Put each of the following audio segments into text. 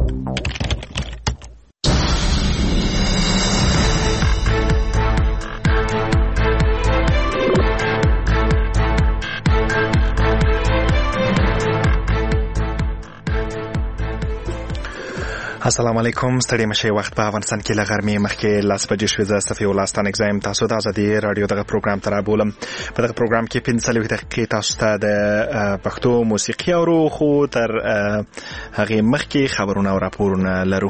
السلام علیکم. ستړي مشه وخت په افغانستان کې لغرمې مخکې لاس بجې شوې. زه صفي الله ستان اگزایم تاسو د ازادي رادیو دغه پروګرام ته رابولم. په دغه پروګرام کې 45 دقیقې تاسو ته د پښتو موسیقي اورو، خو تر هغه مخکې خبرونه او راپورونه لرو.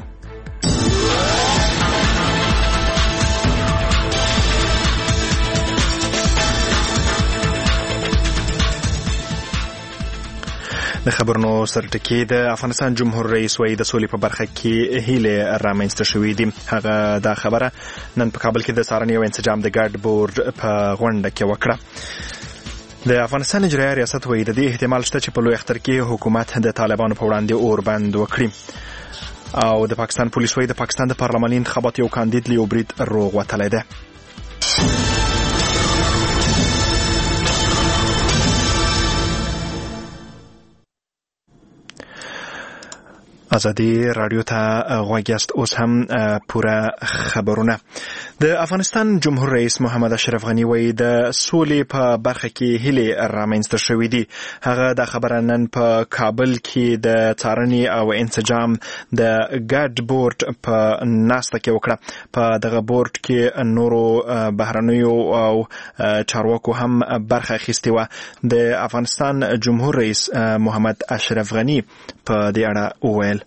د خبرونو سرټکی د افغانستان جمهور رئیس وایي د سولې په برخه کې هیله رامنځته شوې دي. هغه دا خبره نن په کابل کې د څارنې او انسجام د ګډ بورډ په غونډه کې وکړه. د افغانستان اجرایي ریاست وایي د دې احتمال شته چې په لوی اختر کې حکومت د طالبانو په وړاندې اوربند وکړي. او د پاکستان پولیس وایي د پاکستان د پارلماني انتخاباتو یو کاندید لیو برید روغ وتلی دی. ازادي رادیو ته غوږ یاست. اوس هم پوره خبرونه. د افغانستان جمهور رئیس محمد اشرف غنی وایي د سولې په برخه کې هیلې رامنځته شوې دي. هغه دا خبره نن په کابل کې د څارنې او انسجام د ګډ بورډ په ناسته کې وکړه. په دغه بورډ کې نورو بهرنیو او چارواکو هم برخه اخیستې وه. د افغانستان جمهور رئیس محمد اشرف غنی په دې اړه وویل: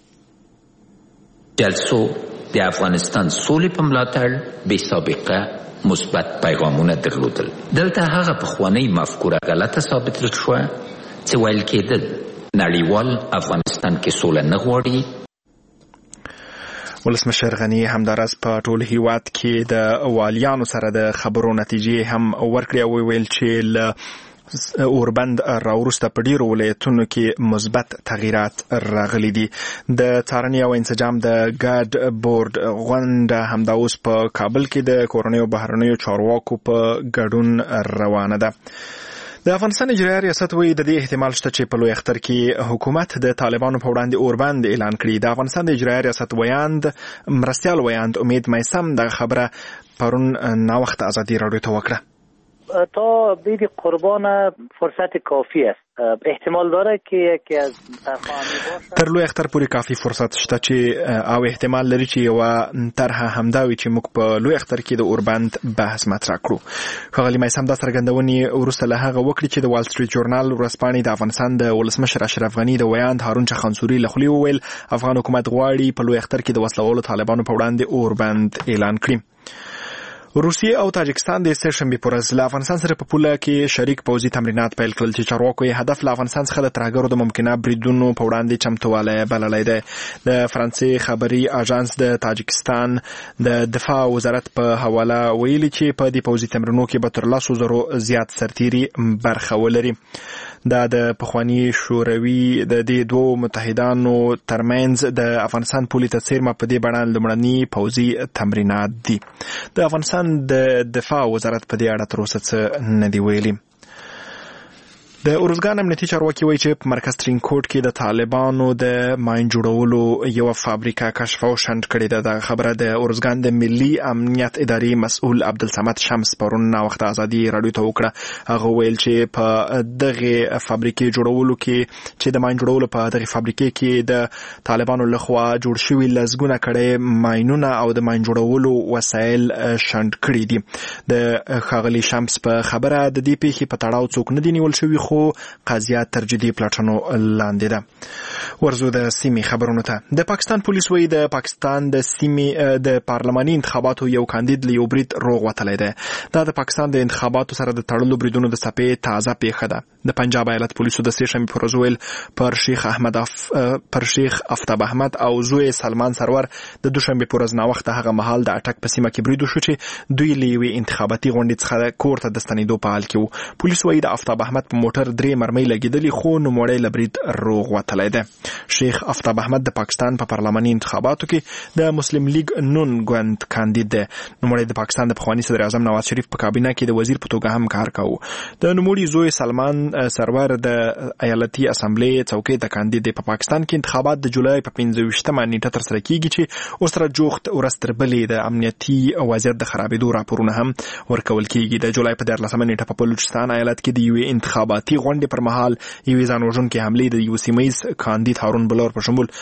جلسو د افغانستان سولې په ملاتړ بې سابقه مثبت پیغامونه درلودل. دلته هغه پخوانۍ مفکوره غلطه ثابت شوه چې ویل کېدل نړیوال افغانستان کې سوله نه غواړي. ولسمشر غنی همداراز په ټول هیواد کې د والیانو سره د خبرو نتیجې هم ورکړې او ویل چې له اوربند راوروسته په ډیرو ولایتونو کې مثبت تغیرات راغلي دي. د څارنې او انسجام د ګډ بورډ غونډه همدا اوس په کابل کې د کورنیو بهرنیو چارواکو په ګډون روانه ده. د افغانستان اجرایي ریاست وایي د دې احتمال شته چې په لوی اختر کې حکومت د طالبانو په وړاندې اوربند اعلان کړي. د افغانستان د اجرایي ریاست ویاند مرستیال ویاند امید میسم دغه خبره پرون ناوخته ازادي رادیو ته وکړه. تا بید قربان فرصت کافی است. احتمال داره که یکی از طرفانی باشه. تر لوی اختر پورې کافی فرصت شته چې او احتمال لري چې یو طرحه همدا وي چې موږ په لوی اختر کې د اوربند بحث مطرح کړو. ښاغلي میثم دا څرګندونې وروسته له هغه وکړي چې د وال سټریټ جورنال ورځپاڼې د افغانستان د ولسمشر اشرف غنی د ویاند هارون چخانسوري له خولې وویل افغان حکومت غواړي په لوی اختر کې د وسلوالو طالبانو په وړاندې اوربند اعلان کړي. روسیه او تاجکستان د سهشنبه پر ورځ له افغانستان سره په پوله کې شریک پوځي تمرینات پیل کړل چې چارواکو یې هدف له افغانستان څخه د ترهګرو د ممکنه بریدونو په وړاندې چمتووالی بللی دی. د فرانسې خبري اژانس د تاجکستان د دفاع وزارت په حواله ویلي چې په دې پوځي تمرینونو کې به تر 100,000 زیات سرتیري برخه ولري. دا د پخوانی شوروي د دې دوو متحدانو ترمنځ د افغانستان پولي ته څیرمه په دې بڼه لومړني پوځي تمرینات دي. د افغانستان د دفاع وزارت په دې اړه تر اوسه څه نه دی ویلي. د ارزګان امنیتي چارواکي وایي چې په مرکز ترینکوټ کې د طالبانو د ماین جوړولو یو فابریکه کشف او شنډ کړې ده. دا خبره د ارزګان د ملي امنیت ادارې مسؤل عبدالصمد شمس پرون ناوخته ازادي رادیو ته وکړه. هغه ویل چې په دغه فابریکې جوړولو کې چې د ماین جوړولو په دغه فابریکې کې د طالبانو لخوا جوړ شوي لزګونه کړي ماینونه او د ماین جوړولو وسایل شنډ کړي دي. د ښاغلي شمس په خبره د دې پیښې په تړاو څوک نه دي نیول شوي، خو قضیه تر جدي پلاټونو لاندې ده. ورزو د سیمې خبرونو ته. د پاکستان پولیس وایي د پاکستان د سیمې د پارلماني انتخاباتو یو کاندید لیو برید روغ وتلی دی. دا د پاکستان د انتخاباتو سره د تړلو بریدونو د څپې تازه پیښه ده. د پنجاب ایالت پولیسو د سهشنبې پر ورځ ویل پر شیخ افتاب احمد او زوی سلمان سرور د دوشنبې پر ورځ ناوخته هغه مهال د اټک په سیمه کې برید وشو چې دوی له یوې انتخاباتي غونډې څخه کور ته د ستنېدو په حال کې وو. پولیس وایي د افتاب احمد په موټر ولسمشر 3 مرمۍ لګیدلې خو نوموړی له برید روغ وتلی دی. شیخ آفتاب احمد د پاکستان په پارلماني انتخاباتو کې د مسلم لیگ نون ګوند کاندید دی. نوموړی د پاکستان د پخواني صدر اعظم نواز شریف په کابینه کې د وزیر په توګه هم کار کاوه. د نوموړي زوی سلمان سرور د ایالتي اسمبلی څوکۍ ته کاندید دی. په پاکستان کې انتخابات د جولای په 15مه نیټه ترسره کیږي چې اوس را جوخت ورځ تر بلې د امنیتي وضعیت د خرابېدو راپورونه هم ورکول کیږي. د جولای په 14مه نیټه په بلوچستان ایالت کې د یوې انتخاباتي غونډې پر مهال یوې ځان وژونکې حملې د یو سیمه ییز کاندید هارون بلور په شمول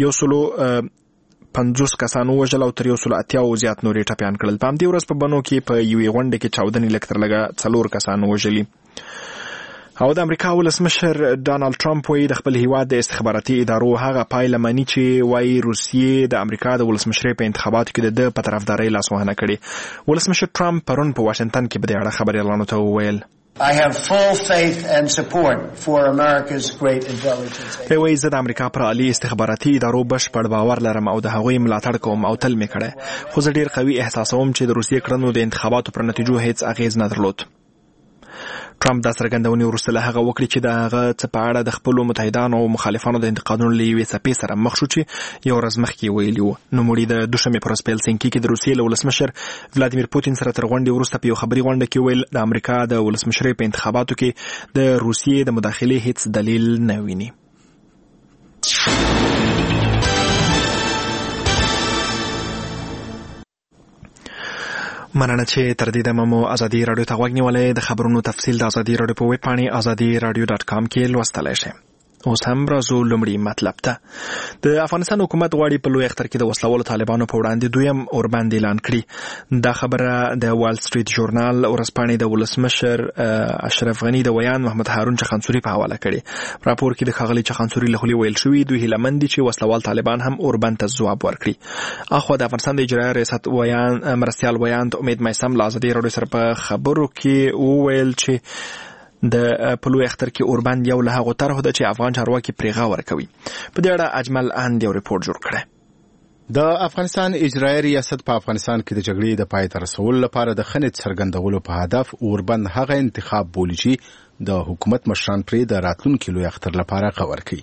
150 کسانو وژل او تر 180 زیات نورې ټپیان کړل. په همدې ورځ په بنو کې په یوې غونډه کې 14 لک تر لږه 4 کسانو وژلي. او د امریکا ولسمشر ډانالد ټرمپ وایي د خپل هیواد د استخباراتي ادارو هغه پایله مني چې وایي روسیې د امریکا د ولسمشرۍ په انتخاباتو کې د په طرفدارۍ لاسوهنه کړې. ولسمشر ټرمپ پرون په واشنگټن کې په دې اړه خبريالانو ته وویل I have full faith and support for America's great intelligence. وایي زه د امریکا پر عالی استخباراتي ادارو بشپړ باور لرم او د هغوی ملاتړ کوم او تل مې کړی، خو زه ډیر قوي احساسوم چې د روسیې کړنو د انتخاباتو پر نتیجو هیڅ اغیز نه درلود. ټرمپ دا څرګندونې وروسته له هغه وکړي چې د هغه څه په اړه د خپلو متحدانو او مخالفانو د انتقادونو له یوې څپې سره مخ شو چې یو ورځ مخکې ویلي وو. نوموړي د دوشنبې په ورځ په هلسنکي کې د روسیې له ولسمشر ولادیمیر پوتین سره تر غونډې وروسته په یو خبري غونډه کې ویل د امریکا د ولسمشرۍ په انتخاباتو کې د روسیې د مداخلې هیڅ دلیل نه ویني. مننه چې تر دې دمه مو ازادي رادیو ته غوږ نیولی. د خبرونو تفصیل د ازادي رادیو په ویب پاڼې azadiradio.com کې لوستلی شئ. اوس هم راځو لومړی مطلب ته. د افغانستان حکومت غواړي په لوی اختر کې د وسلوالو طالبانو په وړاندې دویم اوربند اعلان کړي. دا خبره د وال سټریټ ژورنال ورځپاڼې د ولسمشر اشرف غني د ویان محمد هارون چخانسوري په حواله کړي. راپور کې د ښاغلي چخانسوري له خولې ویل شوي دوی هیلهمند دي چې وسلوال طالبان هم اوربند ته ځواب ورکړي. اخوا د افغانستان د اجرایه ریاست ویان مرستیال ویان امید میثم له ازادي رادیو سره په خبرو کې وویل چې د پلوی اختر کې اوربند یو له هغو طرحو ده چې افغان چارواکي پرې غور کوي. په دې اړه اجمل اند یو ریپورت جوړ کړی. د افغانستان اجرایي ریاست په افغانستان کې د جګړې د پای ته رسولو لپاره د خنډ څرګندولو په هدف اوربند هغه انتخاب بولي چې د حکومت مشران پرې د راتلونکي لوی اختر لپاره غور کوي.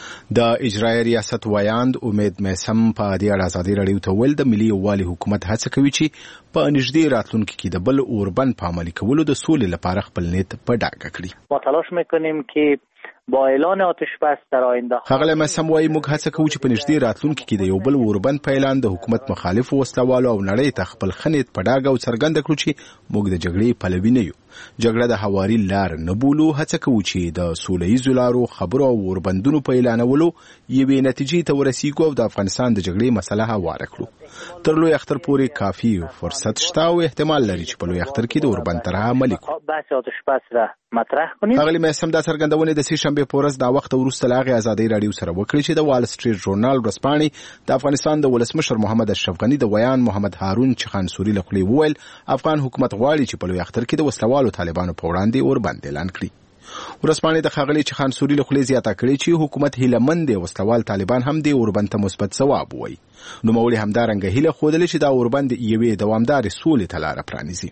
د اجرایي ریاست ویاند امید میثم په دې اړه ازادي رادیو ته ویل د ملي یووالي حکومت هڅه کوي چې په نږدې راتلونکي کې د بل اوربند په عملي کولو د سولې لپاره خپل نیت په ډاګه کړي. ما تلاش میکنیم که با اعلان آتش بس در آینده ښاغلی میثم وایي موږ هڅه کوو چې په نږدې راتلونکي کې د یو بل اوربند په اعلان د حکومت مخالفو وسلوالو او نړۍ ته خپل ښه نیت په ډاګه او څرګنده کړو چې موږ د جګړې پلوي نه یو، جګړه د هواري لار نه بولو. هڅه کوو چې د سوله ییزو لارو خبرو او اوربندونو په اعلانولو یوې نتیجې ته ورسیږو او د افغانستان د جګړې مسله هواره کړو. تر لوی اختر پورې کافي فرصت شته او احتمال لري چې په لوی اختر کې د اوربند طرح عملي کړو. بحث آتش بس را مطرح کنیم. ښاغلي میثم دا څرګندونې د سې شنبې په ورځ دا وخت وروسته له هغې ازادۍ راډیو سره وکړې چې د وال سټریټ ژورنال ورځپاڼې د افغانستان د ولسمشر محمد اشرف غني د ویان محمد هارون چخانسوري له خولې وویل افغان حکومت غواړي چې په لوی اختر کې د وسلوالو طالبانو په وړاندې اوربند اعلان کړي. ورځپاڼې د ښاغلي چخانسوري له خولې زیاته کړې چې حکومت هیلهمند دی وسلوال طالبان هم د اوربند ته مثبت ځواب ووایي. نوموړي همدارنګه هیله ښودلې چې دا اوربند یوې دوامدارې سولې ته لاره پرانیزي.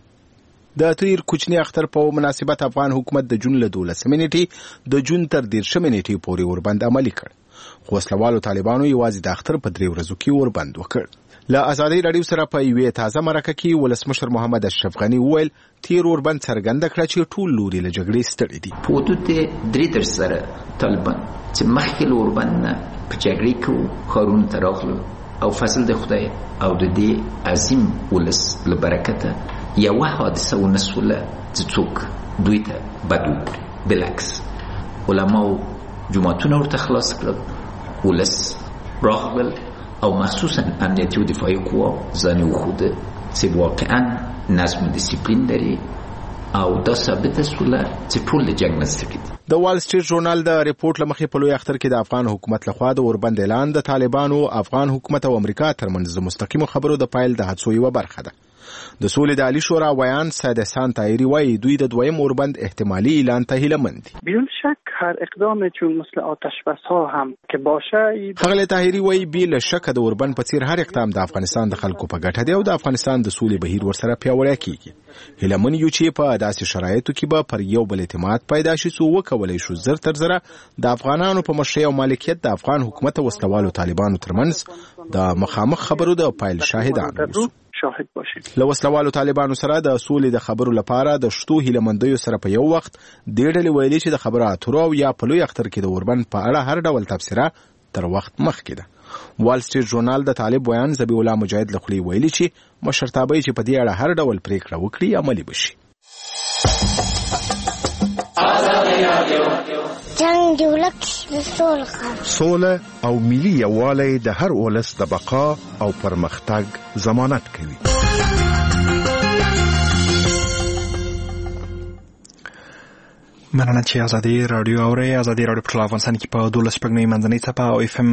د تیر کوچني اختر په مناسبت افغان حکومت د جون له 12 نیټې د جون تر 13 نیټې پورې اوربند عملي کړ، خو وسلوالو طالبانو یوازې د اختر په 3 ورځو کې اوربند وکړ. له ازادۍ راډیو سره په یوې تازه مرکه کې ولسمشر محمد اشرف غني وویل تیر اوربند څرګنده کړه چې ټول لوري له جګړې ستړي دي. په حدود 3 سره طالبان چې مخکې له اوربند نه په جګړې کې ښارونو ته راغلل او فضل د خدای او د دې عظیم ولس له برکته یوه حادثه ونسوله چې څوک دوی ته بد وګوري. بالعکس علماو جوماتونه ورته خلاص کړل، ولس راغلل او مخصوصا امنیتي و دفاعي قوا ځان وښوده چې واقعا نظم و دیسپلین لري او دا ثابته شوله چې ټول له جنګ نه ستړي دي. د وال سټریټ ژورنال د ریپورت له مخې په لوی اختر کې د افغان حکومت لخوا د اوربند اعلان د طالبانو، افغان حکومت او امریکا ترمنځ د مستقیمو خبرو د پایل د هڅو یوه برخه ده. د سولې د عالی شورا ویان سید احسان طاهری وایي دوی د دویم اوربند احتمالي اعلان ته هیله‌مند دي. بدون شک هر اقدام چون مثل آتش بس‌ها هم که باشه. ښاغلی طاهری وایي بې له شکه د اوربند په څیر هر اقدام د افغانستان د خلکو په ګټه دی او د افغانستان د سولې بهیر ورسره پیاوړی کیږي. هیله‌من یو چې په داسې شرایطو کې به پر یو بل اعتماد پیدا شي څو وکولای شو زر تر زره د افغانانو په مشرۍ او مالکیت د افغان حکومت او وسلوالو طالبانو ترمنځ د مخامخ خبرو د پایل شاهدان اوسو. شاهد باشیم. له وسلوالو طالبانو سره د سولې د خبرو لپاره د شتو هیله‌مندیو سره په یو وخت د ډلې ویلي چې د خبرو اترو او یا په لوی اختر کې د اوربند په اړه هر ډول تبصره تر وخت مخکې ده. وال سټریټ ژورنال د طالب بیان ذبیح الله مجاهد له خولې ویلي چې مشرتابه چې په دې اړه هر ډول پریکړه وکړي عملي بشي. جنگ د ولک سوله او ملي یووالی د هر ولس د بقا او پرمختګ ضمانت کوي. مننه چې ازادي رادیو اوري. ازادي رادیو په افغانستان کې په 12 منځنۍ څپه او اف ام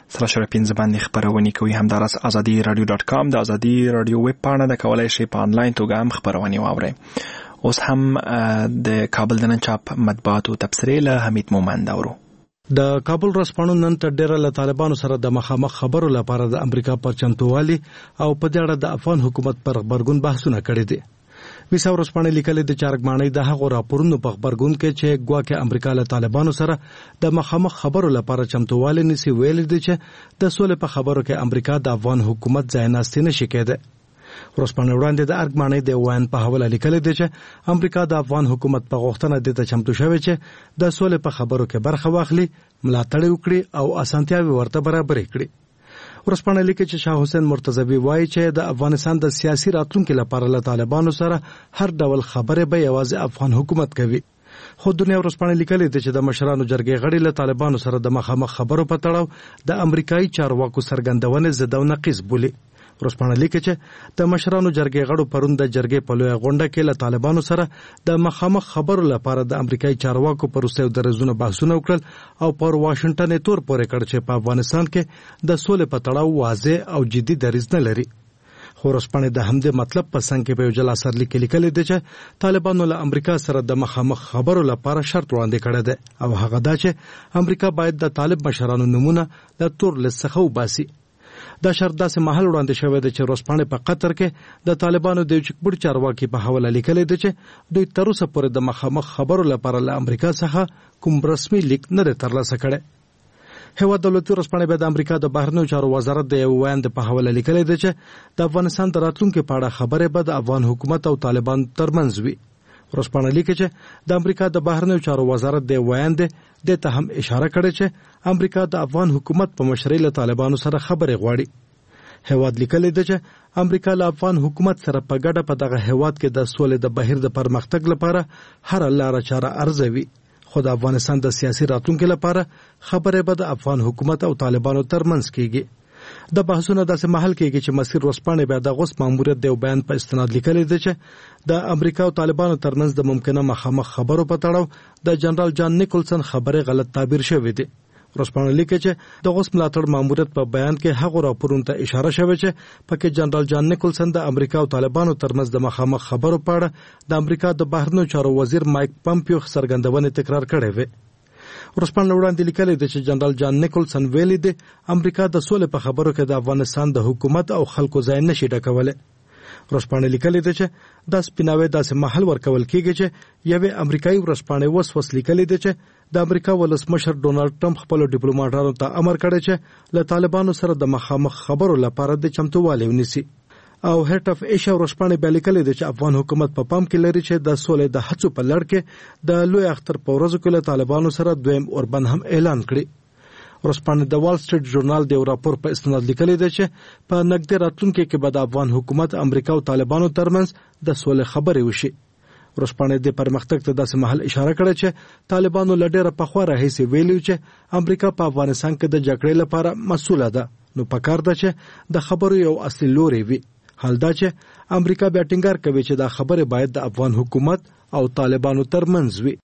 3.15 باندې خبرونه کوي. همدارس azadi.radio.com د ازادي رادیو ویب پاڼه د کولای شي په انلاین توګه هم خبرونه واوري. اوس هم د کابل د نن چاپ مطبوعاتو تبصرې له حمید مومند اورو. د کابل رسپانو نن تر ډیره له طالبانو سره د مخامخ خبرو لپاره د امریکا پر چمتووالي او په دې اړه د افغان حکومت پر خبرګون بحثونه کړي دي. ویسا ورسپانه لیکل د چارګمانۍ د هغو راپورونو په خبرګون کې چې ګواکې امریکا له طالبانو سره د مخامخ خبرو لپاره چمتووالي نسی ویل دي چې د سولې په خبرو کې امریکا د افغان حکومت ځای ناستي نشي کېده. ورسپانه وړاندې د ارګمانۍ د وان په حواله لیکل دي چې امریکا د افغان حکومت په غوښتنه د چمتو شوی چې د سولې په خبرو کې برخه واخلي، ملاتړ وکړي او اسانتیاوي ورته برابر کړي. ورسپانه لیکي چې شاه حسین مرتضوی وایي چې د افغانستان د سیاسي راتلونکو لپاره له طالبانو سره هر ډول خبره به یوازې افغان حکومت کوي. خو دنیا ورسپانه لیکلي دي چې د مشرانو جرګې غړي له طالبانو سره د مخامخ خبرو په تړاو د امریکایي چارواکو څرګندونه ضد او نقیض بولي. ورسپانه لیکي چې د مشرانو جرګې غړو پرون د جرګې په لوی غونډه کې له طالبانو سره د مخامخ خبرو لپاره د امریکایي چارواکو پر وسیله درزونه بحثونه وکړل او پر واشنگټن تور پورې کړ چې په افغانستان کې د سولې په تړاو واضح او جدي دریځ نه لري. خو ورسپانه د همدې مطلب په څنګ کې په یو جلا سر لیکل دي چې طالبانو له امریکا سره د مخامخ خبرو لپاره شرط وړاندې کړی دی او هغه دا چې امریکا باید د طالب مشرانو نمونه د تور لڅخه وباسي. دا شرط داسې محل وړاندې شوی دی چې ورسپانه په قطر کې د طالبانو د چکبړ چارواکي په حواله لیکل دي چې دوی تر اوسه پورې د مخامخ خبرو لپاره له امریکا څخه کوم رسمي لیک نه ترلاسه کړي. هیواد دولتي ورسپانه به د امریکا د بهرنیو چارو وزارت د یو ویاند په حواله لیکل دي چې د افغانستان د راتلونکو په اړه خبره به د افغان حکومت او طالبان ترمنځ وي. ورسپانه لیکي چې د امریکا د بهرنیو چارو وزارت د ویاند د ته هم اشاره کړې چې امریکا د افغان حکومت په مشرۍ له طالبانو سره خبرې غواړي. هیواد لیکل دي چې امریکا له افغان حکومت سره په ګډه په دغه هیواد کې د سولې د بهیر د پرمختګ لپاره هر لاره چاره ارزوي. خو د افغانستان د سیاسي راتلونکو لپاره خبره به د افغان حکومت او طالبانو ترمنځ کیږي. د بحثونو داسې محل کېږي چې مسیر ورسپانه بیا د غوس ماموریت د بیان په استناد لیکل دي چې د امریکا او طالبانو ترمنځ د ممکنه مخامخ خبرو په تړاو د جنرال جان نیکلسن خبره غلط تعبیر شوې ده. ورسپانه لیکي چې د غوس ملاتړ ماموریت په بیان کې هغه راپورونو ته اشاره شوې چې پکې جنرال جان نیکلسن د امریکا او طالبانو ترمنځ د مخامخ خبرو په اړه د امریکا د بهرنیو چارو وزیر مایک پامپیو څرګندونه تکرار کړې وه. ورسپانه وړاندې لیکل دي چې جنرال جان نیکلسن ویلي دي امریکا د سولې په خبرو کې د افغانستان د حکومت او خلکو ځای نشي ډکوله. ورسپانه لیکل دي چې د سپیناوي داسې محل ورکول کېږي چې یوه امریکایي ورسپانه وسوس لیکل دي چې د امریکا ولسمشر ډونالد ټرمپ خپل ډیپلوماټانو ته امر کړی چې له طالبانو سره د مخامخ خبرو لپاره د چمتووالي ونیسي. او هټ اف ایشیا ورسپانه به لیکل دي چې افغان حکومت په پام کې لري چې د سولې د هڅو په لړ کې د لوی اختر په ورځو کې له طالبانو سره دویم اوربند هم اعلان کړي. ورسپانه د وال سټریټ ژورنال د راپور په استناد لیکل دي چې په نږدې راتلونکو کې به د افغان حکومت امریکا او طالبانو ترمنځ د سولې خبرې وشي. ورسپانه د پرمختګ ته داسې محل اشاره کړې چې طالبانو لډېره پخوا راهیسې ویلي چې امریکا په افغانستان کې د جګړې لپاره مسؤله ده، نو پکار ده چې د خبرو یو اصلي لوري وي. حال دا چې امریکا بیا ټینګار کوي چې دا خبره باید د افغان حکومت او طالبانو ترمنځ وي.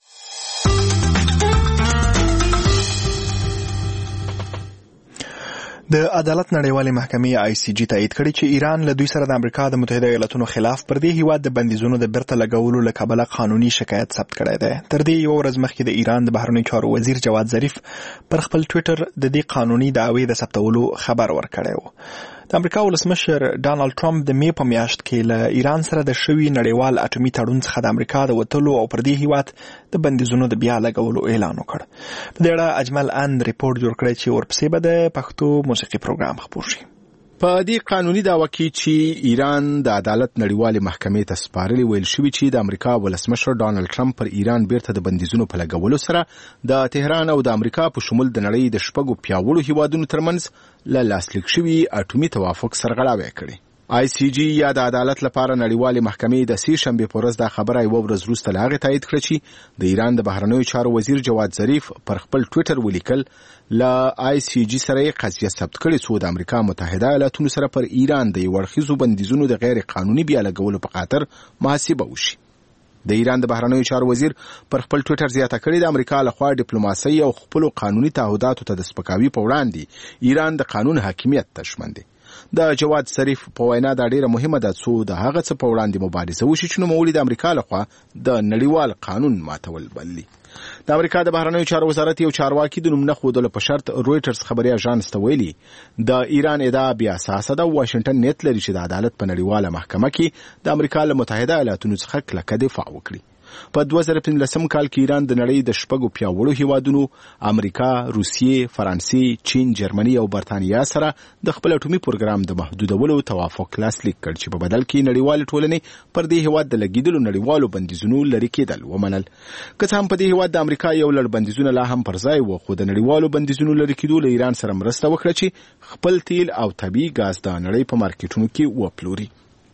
د عدالت نړیوالې محکمې ICJ تایید کړی چې ایران له دوی سره د امریکا د متحده ایالاتونو خلاف پر دې هیواد د بندیزونو د بیرته لګولو له کبله قانوني شکایت ثبت کړی دی. تر دې یو ورځ مخکې د ایران د بهرنیو چارو وزیر جواد ظریف پر خپل ټویټر د دې قانوني دعوې د ثبتولو خبر ورکړی و. د امریکا ولسمشر ډانلډ ټرمپ د مې په میاشت کې له ایران سره د شوي نړیوال اټومي تړون څخه د امریکا د وتلو او پر دې هیواد د بندیزونو د بیا لګولو اعلان وکړ. په دې اړه اجمل اند ریپورت جوړ کړی چې ورپسې به د پښتو موسیقي پروګرام خپور شي. په دې قانوني دعوه کې چې ایران د عدالت نړیوالې محکمې ته سپارلې ویل شوی چې د امریکا ولسمشر ډانلډ ټرمپ پر ایران بیرته د بندیزونو په لګولو سره د تهران او د امریکا په شمول د نړۍ د شپږو پیاوړو هیوادونو ترمنځ له لاسلیک شوي اټومي توافق سرغړاوی کړي. ICJ یا د عدالت لپاره نړیوالې محکمې د سې شنبې په ورځ دا خبره یو ورځ وروسته له هغې تایید کړه چې د ایران د بهرنیو چارو وزیر جواد ظریف پر خپل ټویټر ولیکل له ICJ سره یې قضیه ثبت کړې څو د امریکا متحده ایالاتونو سره پر ایران د یو اړخیزو بندیزونو د غیر قانوني بیا لګولو په خاطر محاسبه وشي. د ایران د بهرنیو چارو وزیر پر خپل ټویټر زیاته کړې د امریکا لخوا ډیپلوماسي او خپل قانوني تعهداتو ته د سپکاوي په وړاندې ایران د قانون حاکمیت ته ژمن دی. د جواد ظریف په وینا دا ډیره مهمه ده څو د هغه څه په وړاندې مبارزه وشي چې نوموړي د امریکا لخوا د نړیوال قانون ماتول بللي. د امریکا د بهرنیو چارو وزارت یو چارواکي د نوم نه ښودلو په شرط رویټرز خبري اژانس ته ویلي د ایران ادعا بیا اساسه ده. واشنگټن نیت لري چې د عدالت په نړیواله محکمه کې د امریکا له متحده ایالاتونو څخه کلکه دفاع وکړي. په 2015 کال کې ایران د نړۍ د شپږو پیاوړو هیوادونو امریکا، روسیې، فرانسې، چین، جرمني او برتانیا سره د خپل اټومي پروګرام د محدودولو توافق لاسلیک کړ چې په بدل کې نړیوال ټولنې پر دې هیواد د لګیدلو نړیوالو بندیزونو لري کېدل ومنل. که څه هم په دې هیواد د امریکا یو لړ بندیزونه لا هم پر ځای و، خو د نړیوالو بندیزونو لري کېدو له ایران سره مرسته وکړه چې خپل تیل او طبیعي ګاز د نړۍ په مارکیټونو کې وپلوري.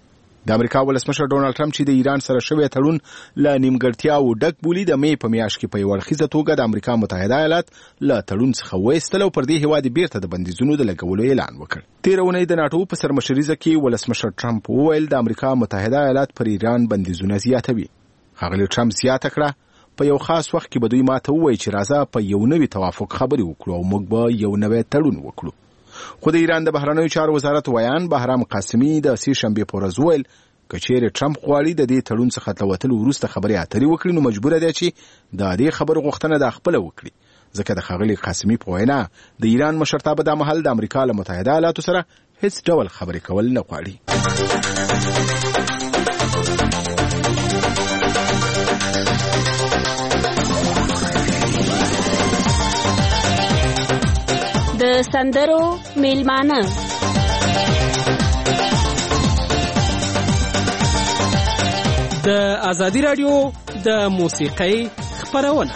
د امریکا ولسمشر ډونالډ ټرمپ چې د ایران سره شوی تړون له نیمګړتیاوو ډک بولي د مې په میاشت کې په یو اړخیزه توګه د امریکا متحده ایالات له تړون څخه وایستل او پر دې هیواد بیرته د بندیزونو د لګولو اعلان وکړ. تېره اونۍ د ناټو په سرمشریزه کې ولسمشر ټرمپ وویل د امریکا متحده ایالات پر ایران بندیزونه زیاتوي. ښاغلي ټرمپ زیاته کړه په یو خاص وخت کې به دوی ماته ووایي چې راځه په یو نوي توافق خبرې وکړو او موږ به یو نوی تړون وکړو. خو د ایران د بهرنیو چارو وزارت ویان بهرام قاسمي د سې شنبې په ورځ وویل که چیرې ټرمپ غواړي د دې تړون څخه له وتلو وروسته خبرې اترې وکړي نو مجبور دی چې د دې خبرو غوښتنه د خپله وکړي، ځکه د ښاغلي قاسمي په وینا د ایران مشرتابه دا مهال د امریکا له متحده ایالاتو سره هیڅ ډول خبرې کول نه غواړي. د سندرو میلمانه د ازادي رادیو د موسیقۍ خپرونه.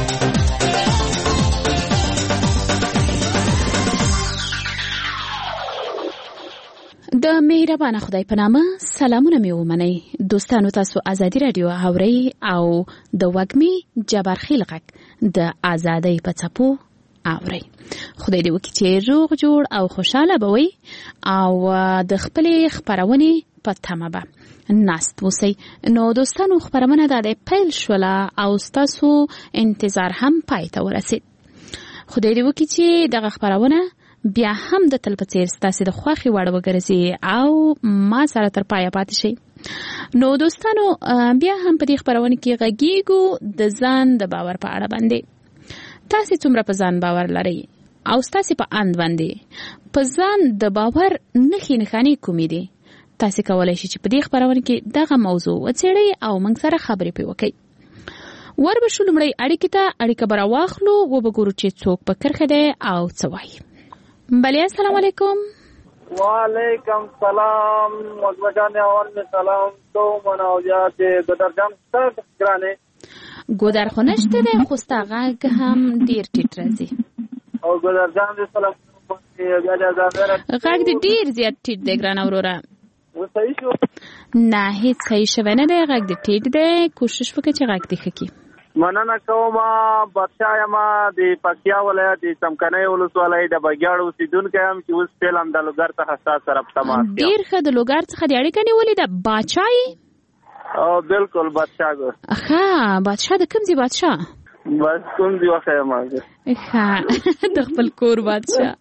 د مهربان خدای په نامه سلامونه مې ومنئ دوستانو. تاسو ازادي رادیو اورئ او د وګمي جبرخیل غږ د ازادۍ په څپو اورئ. خدای دې وکړي چې روغ جوړ او خوشاله به وئ او د خپلې خپرونې په تمه به ناست اوسئ. نو دوستانو خپرونه د پیل شوله او ستاسو انتظار هم پای ته ورسید. خدای دې وکړي چې دغه خپرونه بیا هم د تل په څیر ستاسو د خوښې وړ وګرځي او ما سره تر پایه پاتې شئ. نو دوستانو بیا هم په دې خپرونه کې غږیږو د ځان د باور په اړه باندې. تاسو څومره په ځان باور لرئ او تاسو په اند باندې په ځان د باور نښې نښانې کومې دي؟ تاسو کولای شئ چې په دې خبرونه کې دغه موضوع وڅېړئ او موږ سره خبرې پرې وکړئ. وربشو لومړی اړیکې ته اړیکه به راواخلو وبګورو چې څوک په کرښه دی او څه وایي. بله السلام علیکم. وعلیکم سلام مزمجان اول میں سلام تو مناوجات گودر جان ستر گرانه گودر خو نشته دی خو ستا غږ هم ډېر ټیټ راځي او گودر جان دې سلام غږ دې ډېر زیات ټیټ دی ګرانه وروره. صحیح شو؟ نه هیڅ صحیح شوی نه دی، غږ دې ټیټ دی. کوشش وکړه چې غږ دې ښه کړي. مننه کوم. بادشاه یم د پکتیا ولایت د څمکنیو ولسوالۍ د بګیاړ اوسېدونکی یم چې اوس فعلا د لوګر څخه ستاسو سره په تماس یم. ډېر ښه. د لوګر څخه دې اړیکه نیولې ده. بادشاه یې؟ او بالکل بادشاه ګو. ښه بادشاه د کوم ځای بادشاه؟ بس کوم ځای وښیم ښه د خپل کور بادشاه.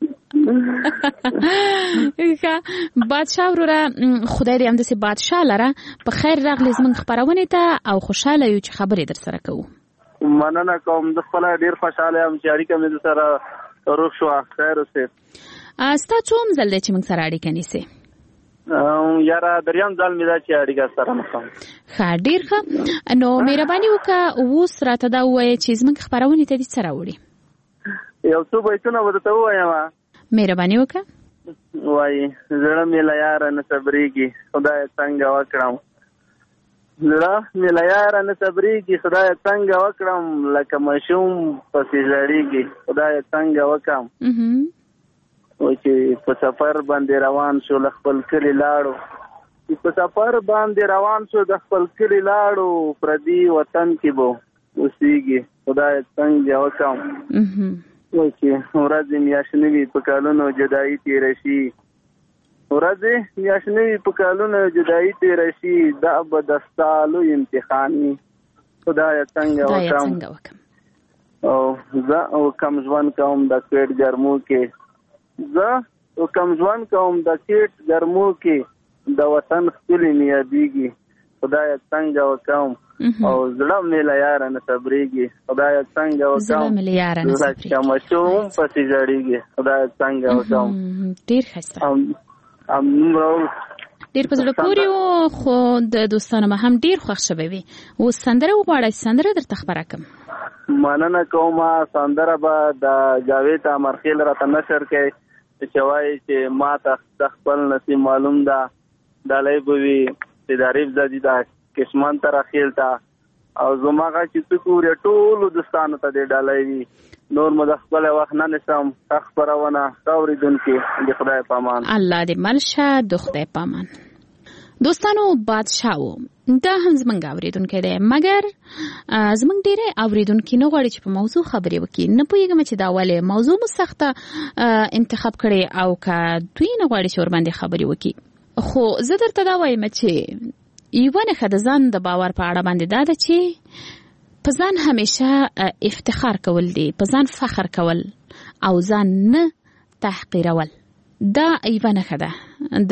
بادشاه وروره خدای دې همداسې بادشاه لره په خیر راغلی زموږ خپرونې ته او خوشحاله یو چې خبرې در سره کوو. مننه کوم، د خپل ډیر خوشاله یم چې اړیکه مې سره روغ شو. خیر اوسې. ستا څوم ځل دی چې موږ سره اړیکه نیسې؟ یاره دریم ځل مې دا چې اړیکه سره نشم. ښه، ډېر ښه. نو مهرباني وکړه اوس راته دا ووایه چې زموږ خپرونې ته دې څه راوړي؟ یو څو بیتونه به درته ووایم. مهرباني وکړه. وایي زړه مې له یاره نه صبرېږي خدای څنګه وکړم، زړه مې له یاره نه صبرېږي خدای څنګه وکړم، لکه ماشوم پسې ژړېږي خدای څنګه وکړم. و چې په سفر باندې روان شو له خپل کلي لاړو، چې په سفر باندې روان شو د خپل کلي لاړو، پردي وطن کې به اوسېږي خدای څنګه وکړم. و چې ورځې میاشتې وي په کلونو جدایي تېره شي، ورځې میاشتې وي په کلونو جدایي تېره شي، دا به د ستا لوی امتحان وي خدای څنګه وکړم. او زه کم ژوند کوم د کېټ ګرمو کې، زه کم ژوند کوم د کېټ ګرمو کې، د وطن ښکلي مې یادېږي خدای څنګه وکړم. او زړه مې له یاره نه صبرېږي خدای څنګه وکړم، لکه ماشوم پسې ژړېږي خدای څنګه وکړم. ډېر ښایسته، ډېر په زړه پورې و، خو د دوستانو به هم ډېر خوښ شوی وي. اوس سندره وغواړئ، سندره درته خپره کړم. مننه کوم. سندره به د جاوید امرخیل راته نشر کوي چې وایي چې ما ته د خپل نصیب معلوم ده، ډالۍ به وي چې د عریف زدي ده کشمن ته راخیل ته، او زماغه چې څه ګورې ټولو دوستانو ته دې ډالۍ وي. نور مو د خپل وخت نه نشم خبرونه اورېدونکي د خدای په امان. الله دې مل شه د خدای په امان. دوستانو بادشاه و دا هم زمونږ اورېدونکی دی، مګر زمونږ ډېری اورېدونکي نه غواړي چې په موضوع خبرې وکړي. نه پوهېږم چې دا ولې موضوع مو سخته انتخاب کړې او که دوی نه غواړي چې ورباندې خبرې وکړي. خو زه درته دا وایم چې یوه نښه د ځان د باور په اړه باندې دا ده چې په ځان همیشه افتخار کول دي، په ځان فخر کول او ځان نه تحقیرول، دا یوه نښه ده د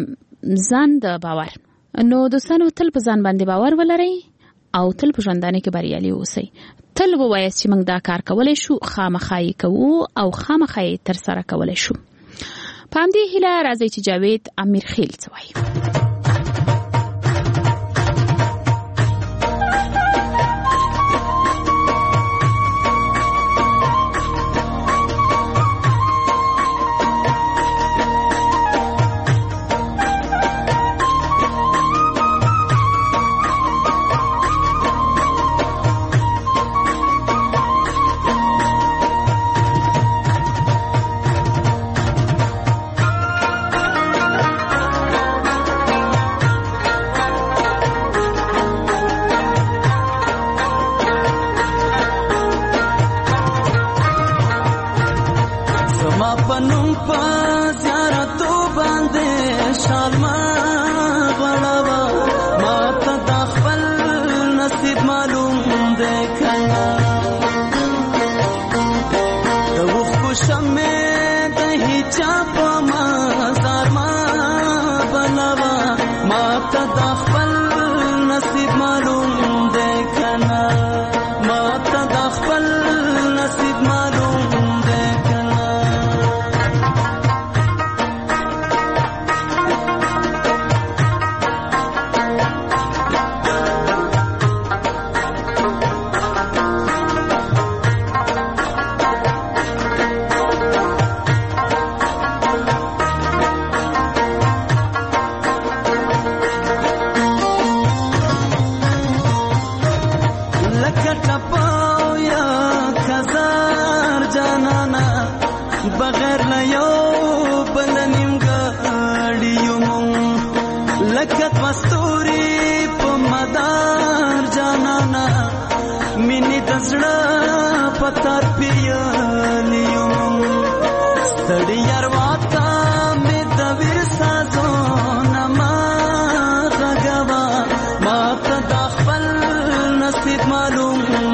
ځان د باور. نو دوستانو تل په ځان باندې باور ولرئ او تل په ژوندانه کې بریالي اوسئ. تل ووایئ چې موږ دا کار کولی شو، خامخا یې کوو او خامخا یې ترسره کولی شو. په همدې هیله راځئ چې جاوید امیرخیل څه وایي.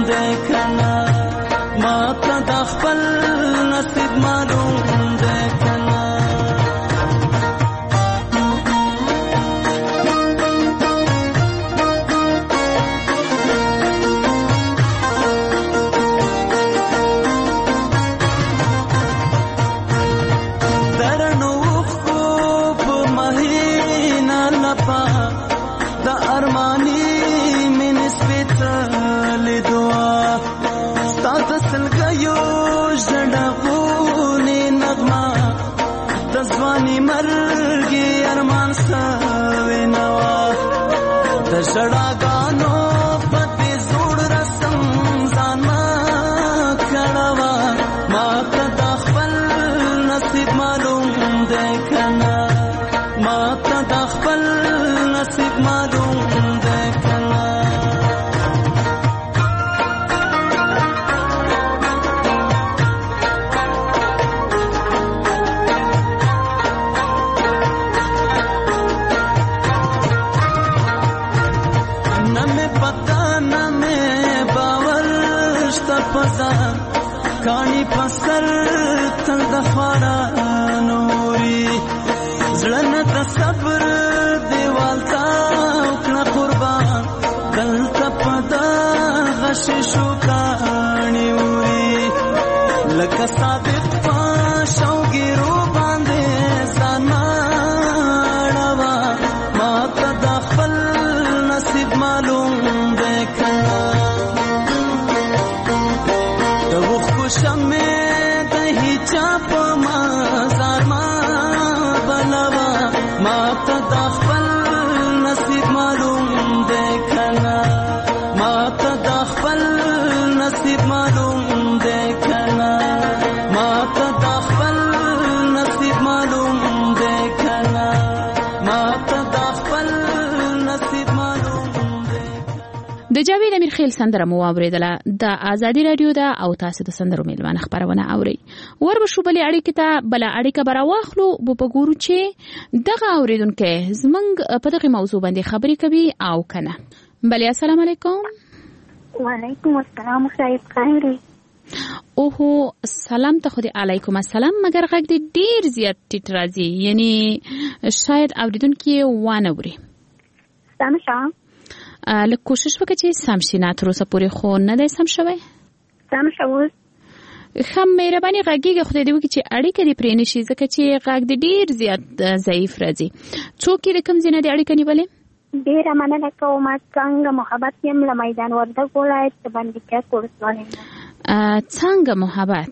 ما ته د خپل نصیب معلوم دی. مرګي ارمان سوي نوا د شړاګانو پته زوړ رسم ځان ما کړوا ما ته خپل نصیب معلوم ده کنه ما ته خپل نصیب معلوم ده کنه کانی پسر تل د خارا نوري زړه د صبر دیوال تا کړه قربان دلته پدا غش شو کانی وری لکه صادق پښوګیرو باندې زناړوا ما ته د خپل نصیب معلوم ده کړه شمه د هیچا په مزار ما بلوا ما ته د خپل نصیب معلوم ده کنه ما ته د خپل نصیب معلوم ده کنه ما ته د خپل نصیب معلوم ده کنه ما ته د خپل نصیب معلوم ده. د جاوید امیر خیل سندره مو اوریدله د ازادي رادیو ده او تاسو د سندرو میلمانه خبرونه اوري ور بشو بلې اړیکې ته بل اړیکه برا واخلو په ګورو چې دغه اوریدونکو زمنګ په دغه موضوع باندې خبرې کوي او کنه. بلې السلام علیکم. وعلیکم السلام خیر خیری. اوهو سلام ته خو دې علیکم السلام مگر غږ دې ډیر زیات ټیټ راځي یعنی شاید اوریدونکو وانه وري. سمشه لکه کوشش وکړه چې سم شي نه تر اوسه پورې خو نه دی سم شوی. سم شوی خم مهرباني غږیږي خدای دې وکړي چې اړیکه دې پرې نشي ځکه چې غږ دې ډیر زیات ضعیف راځي. څوک یې کوم ځای نه دې اړیکه نیولې؟ ډیره مننه کوم. څنګه محبت یم له میدان وردګ ولایت بندیکیا کورسوالې. څنګه محبت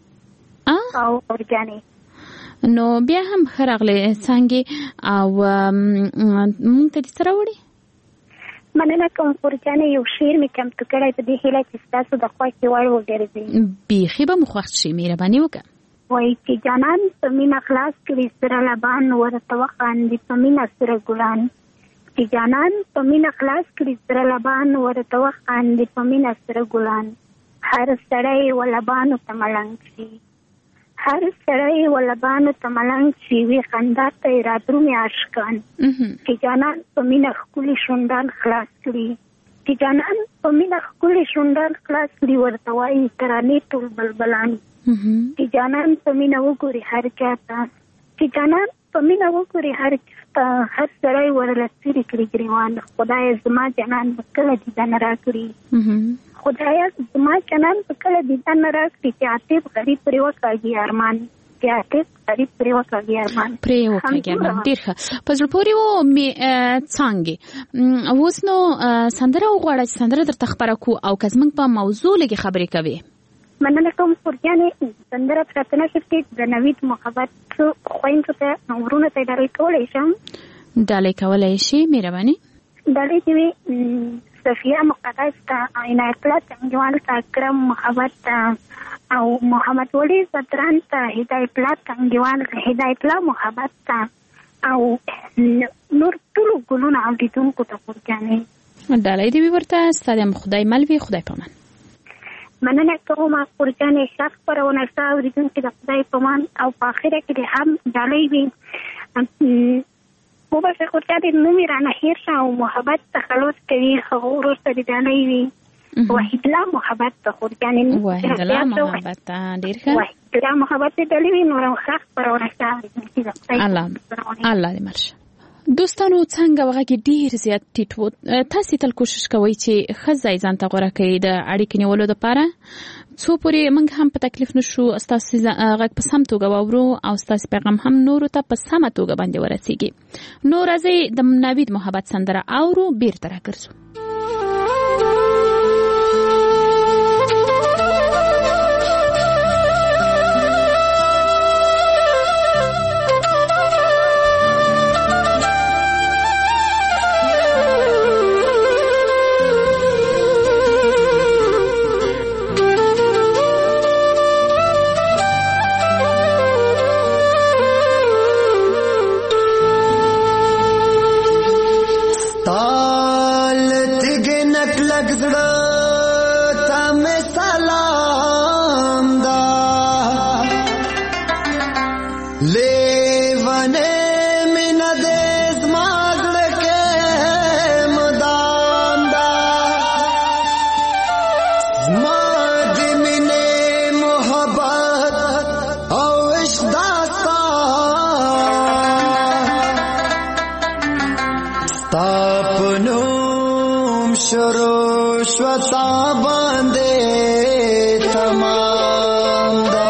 او اورګانی نو بیا هم خراغله څنګه او مونږ ته دې سره وړي. مننه کوم پرچانه یو شعر می کم تو کړای په دې هیله چې تاسو د خوښي وړ وګرځي. بیخي به مخوښ شي مهرباني وکړه. وای چې جانان په مینا خلاص کړي سره لبان ورته وخاندي په مینا سره ګلان چې جانان په مینا خلاص کړي سره لبان ورته وخاندي په مینا سره ګلان هر سړی ولبانو ته ملنګ شي هر سړی ولبانو ته ملنګ شي وی خندا ته راترومي عاشقان چې جانان په مینا خولي شوندان خلاص کړي چې جانان په مینا خولي شوندان خلاص کړي ورته وایي ترانې ټول بلبلان چې جانان په مینا وګوري هر چاته چې جانان په مینا وګوري هر چاته هر سړی ورلسري کړي ګریوان خدای زما جانان کله دې نه راکړي خدایا زما جانان کله دې نه راکړي چې عاطف غریب پرې وکړي ارمان چې عاطف غریب پرې وکړي ارمان پرې وکړي ارمان ډیر ښه پزړ پورې و می څنګه اوس نو سندره وغواړي سندره درته خبره کو او کزمن په موضوع لګي خبرې کوي. مننه کوم پرجانې سندره پراتنه شفتې د نوید محبت خويندو ته ورونه ته ډالۍ کولای شم. ډالۍ کولای شي مهرباني. ډالۍ دې صفیه مقدس ته عنایت الله څنګهوال ته اکرم محبت او محمد ولی ستران ته هدایت الله څنګهوال هدایت الله محبت ته او نور ټول ګلونه اوریدونکو ته پرجانې ډالۍ دې ورته ستاسو خدای ملوي خدای پامان. مننه کوم پرجانې شخص پرونه تاسو اوریدونکو د خدای پامان او په اخره کې هم ډالۍ وي په بل څه کې نو میرانه هیر او محبت تخلص کوي خبرو سره ډالۍ وي وحید الله محبت ته پرجانې وحید الله محبت ډیر ښه وحید الله محبت دې وی نور شخص پرونه تاسو الله الله دې مرشه. دوستانو څنګه وغه کې ډیر زیات ټیټ وو تاسو تل کوشش کوئ چې خزای ځان ته غوړه کړئ د اړیکې نیولو لپاره څو پورې موږ هم په تکلیف نشو تاسو غږ په سم توګه واورو او تاسو پیغام هم نور ته په سم توګه باندې ورسیږي. نو راځي د نوید محبت سندره اورو بیرته راګرځو. لیوانه مینا دې زما زړه کې مدام دا زما د مینې محبت او عشق داستا ستا په نوم شروع شو تا باندې تمام دا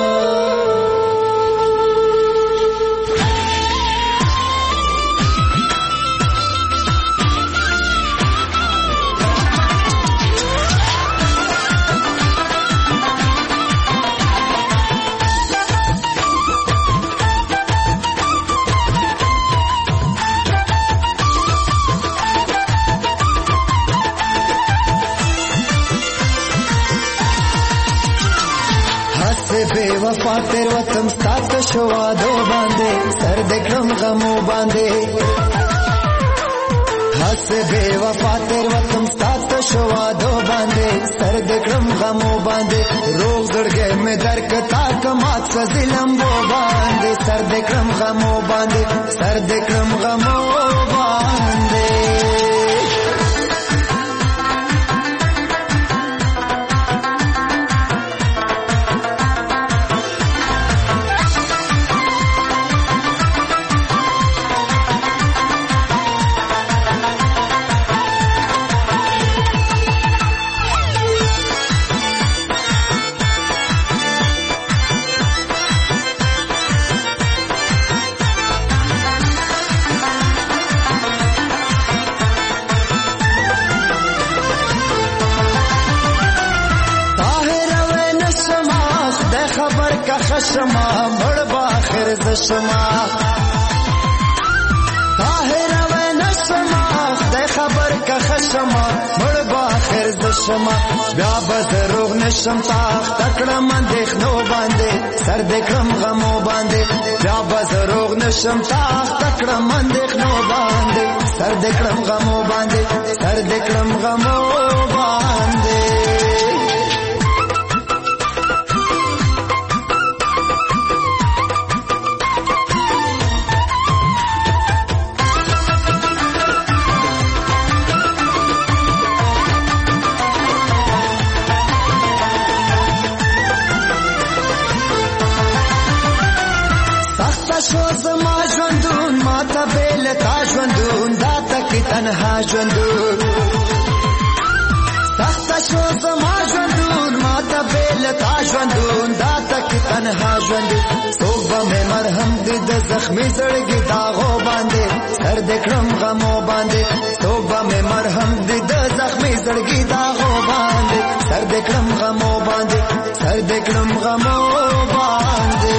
بے وفا تیر وطن ستاک شوادو باندے سر دکھم غمو باندے ہس بے وفا تیر وطن ستاک شوادو باندے سر دکھم غمو باندے روغ زڑ گئے میں درکتا کمات کا ظلم وہ باندے سر دکھم غمو باندے سر دکھم غمو باندے خشما مړ باخر زشما طاهر و نشما د خبر کا خشما مړ باخر زشما بیا بدروغ نشم تاخ تکړه من دیخنو باندې سر دکړم غمو باندې بیا بدروغ نشم تاخ تکړه من دیخنو باندې سر دکړم غمو باندې سر دکړم غمو باندې شو زما ژوندون ما ته بیل تا ژوندون دا تکي تنها ژوندون سخت شو زما ژوندون ما ته بیل تا ژوندون دا تکي تنها ژوندون څوک به مې مرهم دې د زخمي زړګي داغو باندې سر دې کړم غمو باندې څوک به مې مرهم دې د زخمي زړګي داغو باندې سر دې کړم غمو باندې سر دې کړم غمو باندې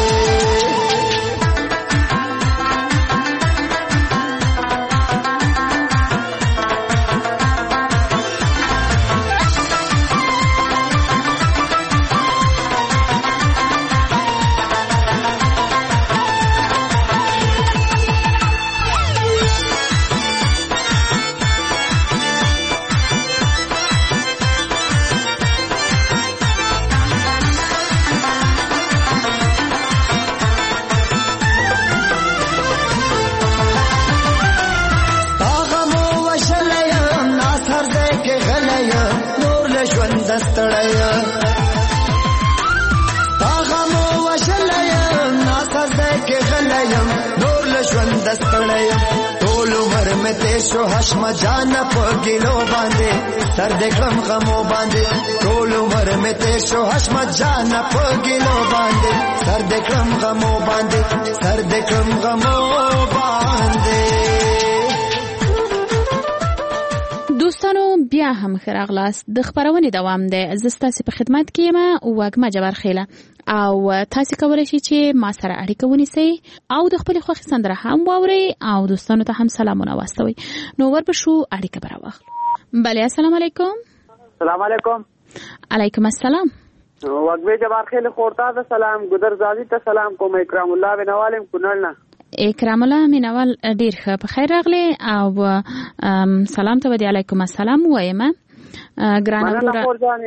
ستړیا تا غمو وشلیا ناصر دې کې غلیا نور لژوند ستړیا ټول عمر مې ته شو حشم جان په ګلو باندې سر دې کړم غمو باندې ټول عمر مې ته شو حشم جان په ګلو باندې سر دې کړم غمو باندې سر دې کړم غمو باندې دوستانو بیا هم خراغلاس د خبرونې دوام دی زستاسي په خدمت کې ما وګما جبر خيله او تاسو کولای شئ چې ما سره اړیکه ونیسئ او د خپل خوښ سندره هم واورئ او دوستانو ته هم سلامونه واستوي نو وربشو اړیکه براوخلو بله السلام علیکم السلام علیکم علیکم السلام وګما جبر خيله خورتا ته سلام ګدر زادي ته سلام کوم اکرام الله بنوالم کونړ اکرام الله مینوال ډیر ښه په خیر راغلی او سلام ته ودی علیکم السلام وایم ګرانه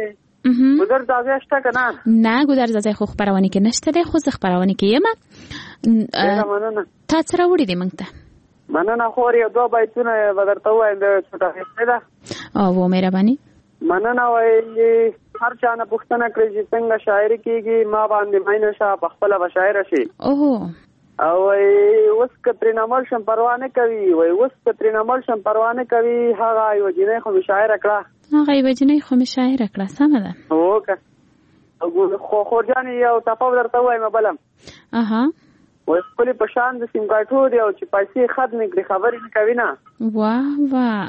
ګودر ځای شته کنه نه ګودر ځای خو خبرونه کې نشته ده خو خبرونه کې یم تا څه راوړي دي موږ ته؟ مننه خور، یو دوه بیتونه به درته ووایم د چوټه خیستې ده. او مهرباني. مننه وایي هر چا نه پوښتنه کړې چې څنګه شاعري کېږي، ما باندې مینه شه په خپله به شاعره شي. او وایي اوس که ترېنه مړ شم پروا نه کوي، وایي اوس که ترېنه مړ شم پروا نه کوي، هغه یوه جینۍ خو مې شاعره کړه. هغه یوه جینۍ خو مې شاعره کړه، سمه ده. اوکه خو خورجانې یو ټپه درته ووایم بله. وایي خپلې په شان د سیم کارټو دی او چې پیسې ختمې کړي خبرې نه کوي نه. واه واه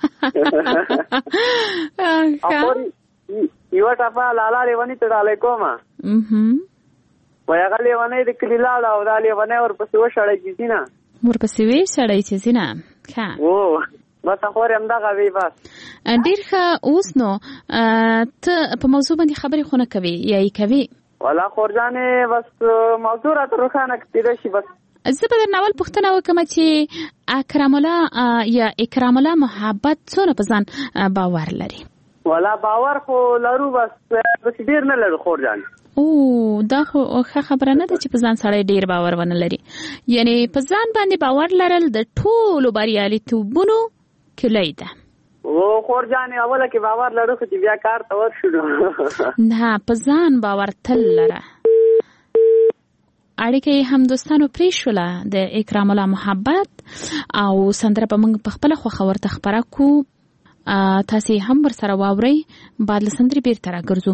یوه ټپه لالا لیوني ته ډالۍ کومه. وایي هغه لیونی د کلي لاړه او دا لیونی ورپسې وشړی چې ځي نه. ورپسې وشړی چې ځي نه. بس خورې همدغه وي بس. ډېر ښه. اوس نو ته په موضوع باندې خبرې خو نه کوي یا یې کوي؟ والا خورجانې بس موضوع راته روښانه کېدای شي. بس زه به درنه اول پوښتنه وکړم چې اکرم الله یا اکرام الله محبت څونه په ځان باور لري؟ والا باور خو لرو، بس ډېر نه لرو خورجانې. دا خو ښه خبره نه ده چې په ځان سړی ډېر باور ونه لري. یعنی په ځان باندې باور لرل د ټولو بریالیتوبونو کلی ده. خورجانې اوله کې باور لرو خو چې بیا کار ته ورشو نه، په ځان باور تل لره. اړیکه یې هم دوستانو پرېښوله د اکرام الله محبت او سندره به موږ په خپله خوښه ورته خپره کړو. تاسې هم ورسره واورئ. بعد له سندرې بېرته راګرځو.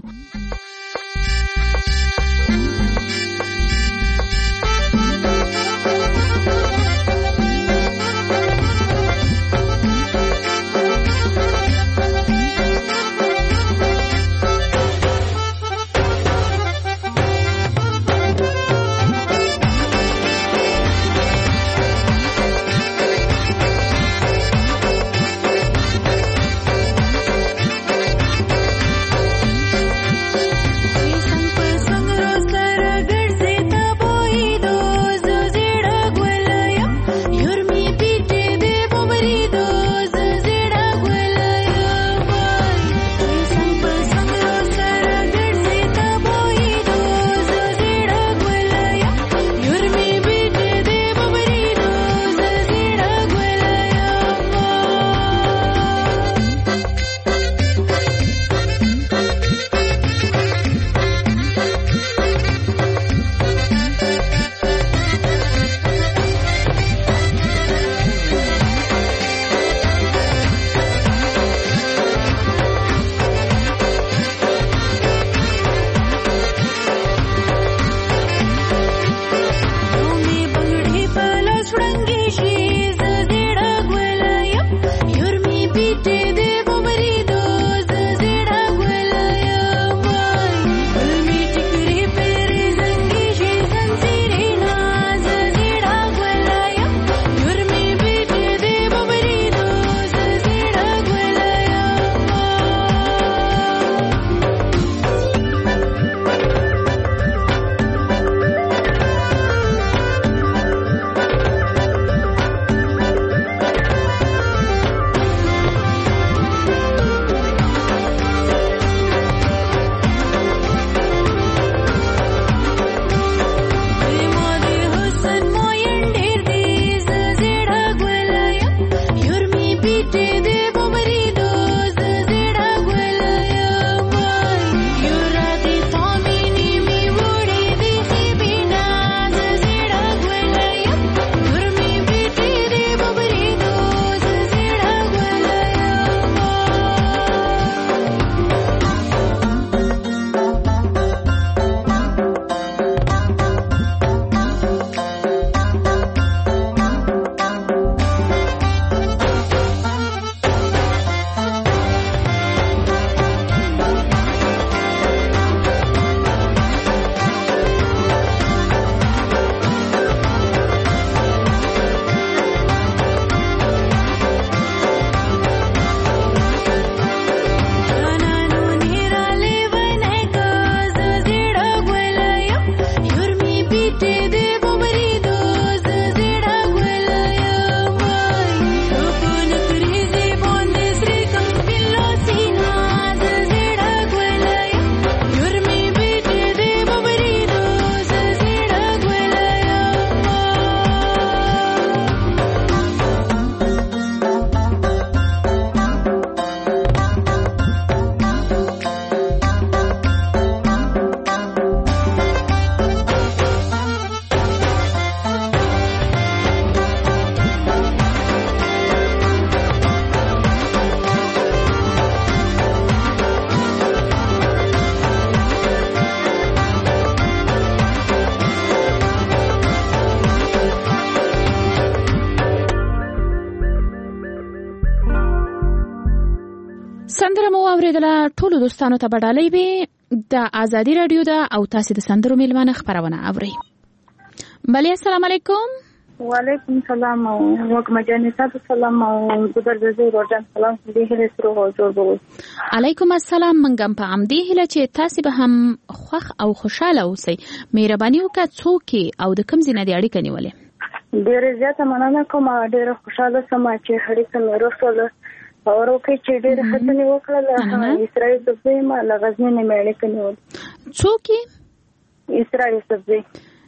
سندره مو اوریدله ټولو دوستانو ته بدالۍ وي د ازادي رادیو دا او تاسو د سندرو میلمانه خبرونه اوري. بله السلام علیکم. وعلیکم السلام او وکمجانی تاسو سلام او ګذر زوی ورجان سلام دې هله سره جوړ بوي. علیکم السلام منګم په ام دې هله چې تاسو به هم خوخ او خوشاله اوسئ. مهرباني وکړه څوک او د کوم ځای نه دی اړیکه نیولې؟ ډېر زیاته مننه کوم ډېر خوشاله سم چې اړیکه مې رسوله او روکې چې ډېر هڅه وکړه اسرائیل سبزی ما لغزنی نه مې اړیکه نیولې. څوک؟ اسرائیل سبزی.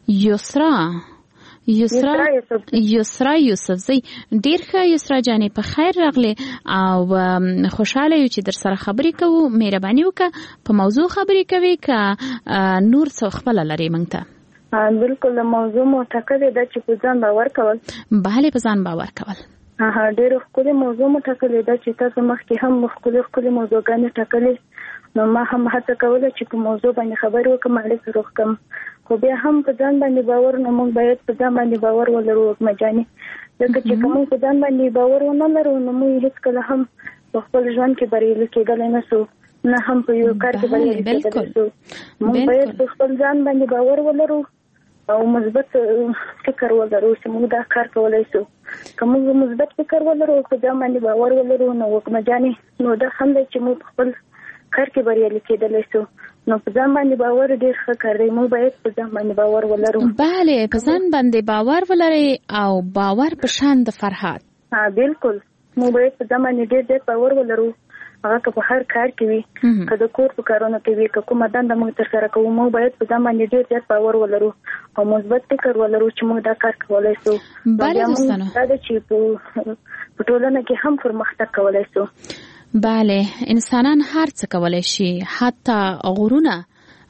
یسرا یوسفزی. ډیر ښه یسرا جانې په خیر راغلی او خوشاله یو چې در سره خبرې کوو. مهرباني وکړه په موضوع خبرې کوي که نور څه خپله لري موږ ته؟ بالکل موضوع مو ټاکلې ده چې په ځان باور کول. بله په ځان باور کول. ډېر ښکلې موضوع مو ټاکلې ده چې تاسو مخکې هم ښکلې موضوعګانې ټاکلې نو ما هم هڅه کوله چې په موضوع باندې خبرې وکړم اړیکې روغ کړم خو بیا هم په ځان باندې باور نو موږ باید په ځان باندې باور ولرو مجاني ځکه چې کوم په ځان باندې باور ونه لرو نو موږ هیڅ کله هم په خپل ژوند کې بریالي کېدلی نه سو نه هم په یو کار کې بریالي کېدلی سو. موږ باید په خپل ځان باندې باور ولرو او مثبت فکر ولرو چې موږ دا کار کولای شو. که موږ مثبت فکر ولرو په ځان باندې باور ولرو نو وکمجاني نو دا هم دی چې موږ خپل کار کې بریالي کېدلی شو. نو په ځان باندې باور ډېر ښه کار دی. موږ باید په ځان باندې باور ولرو. بله په ځان باندې باور ولرئ او باور په شان د فرهاد. بالکل موږ باید په ځان باندې ډېر باور ولرو. هغه که په هر کار کې وي که د کور په کارونو کې وي که کومه دنده موږ ترسره کوو موږ باید په ځان باندې ډېر زیات باور ولرو او مثبت فکر ولرو چې موږ دا کار کولی شو. بله دوستانو دا ده چې په ټولنه کې هم پرمختګ کولی شو. بله انسانان هر څه کولی شي حتی غرونه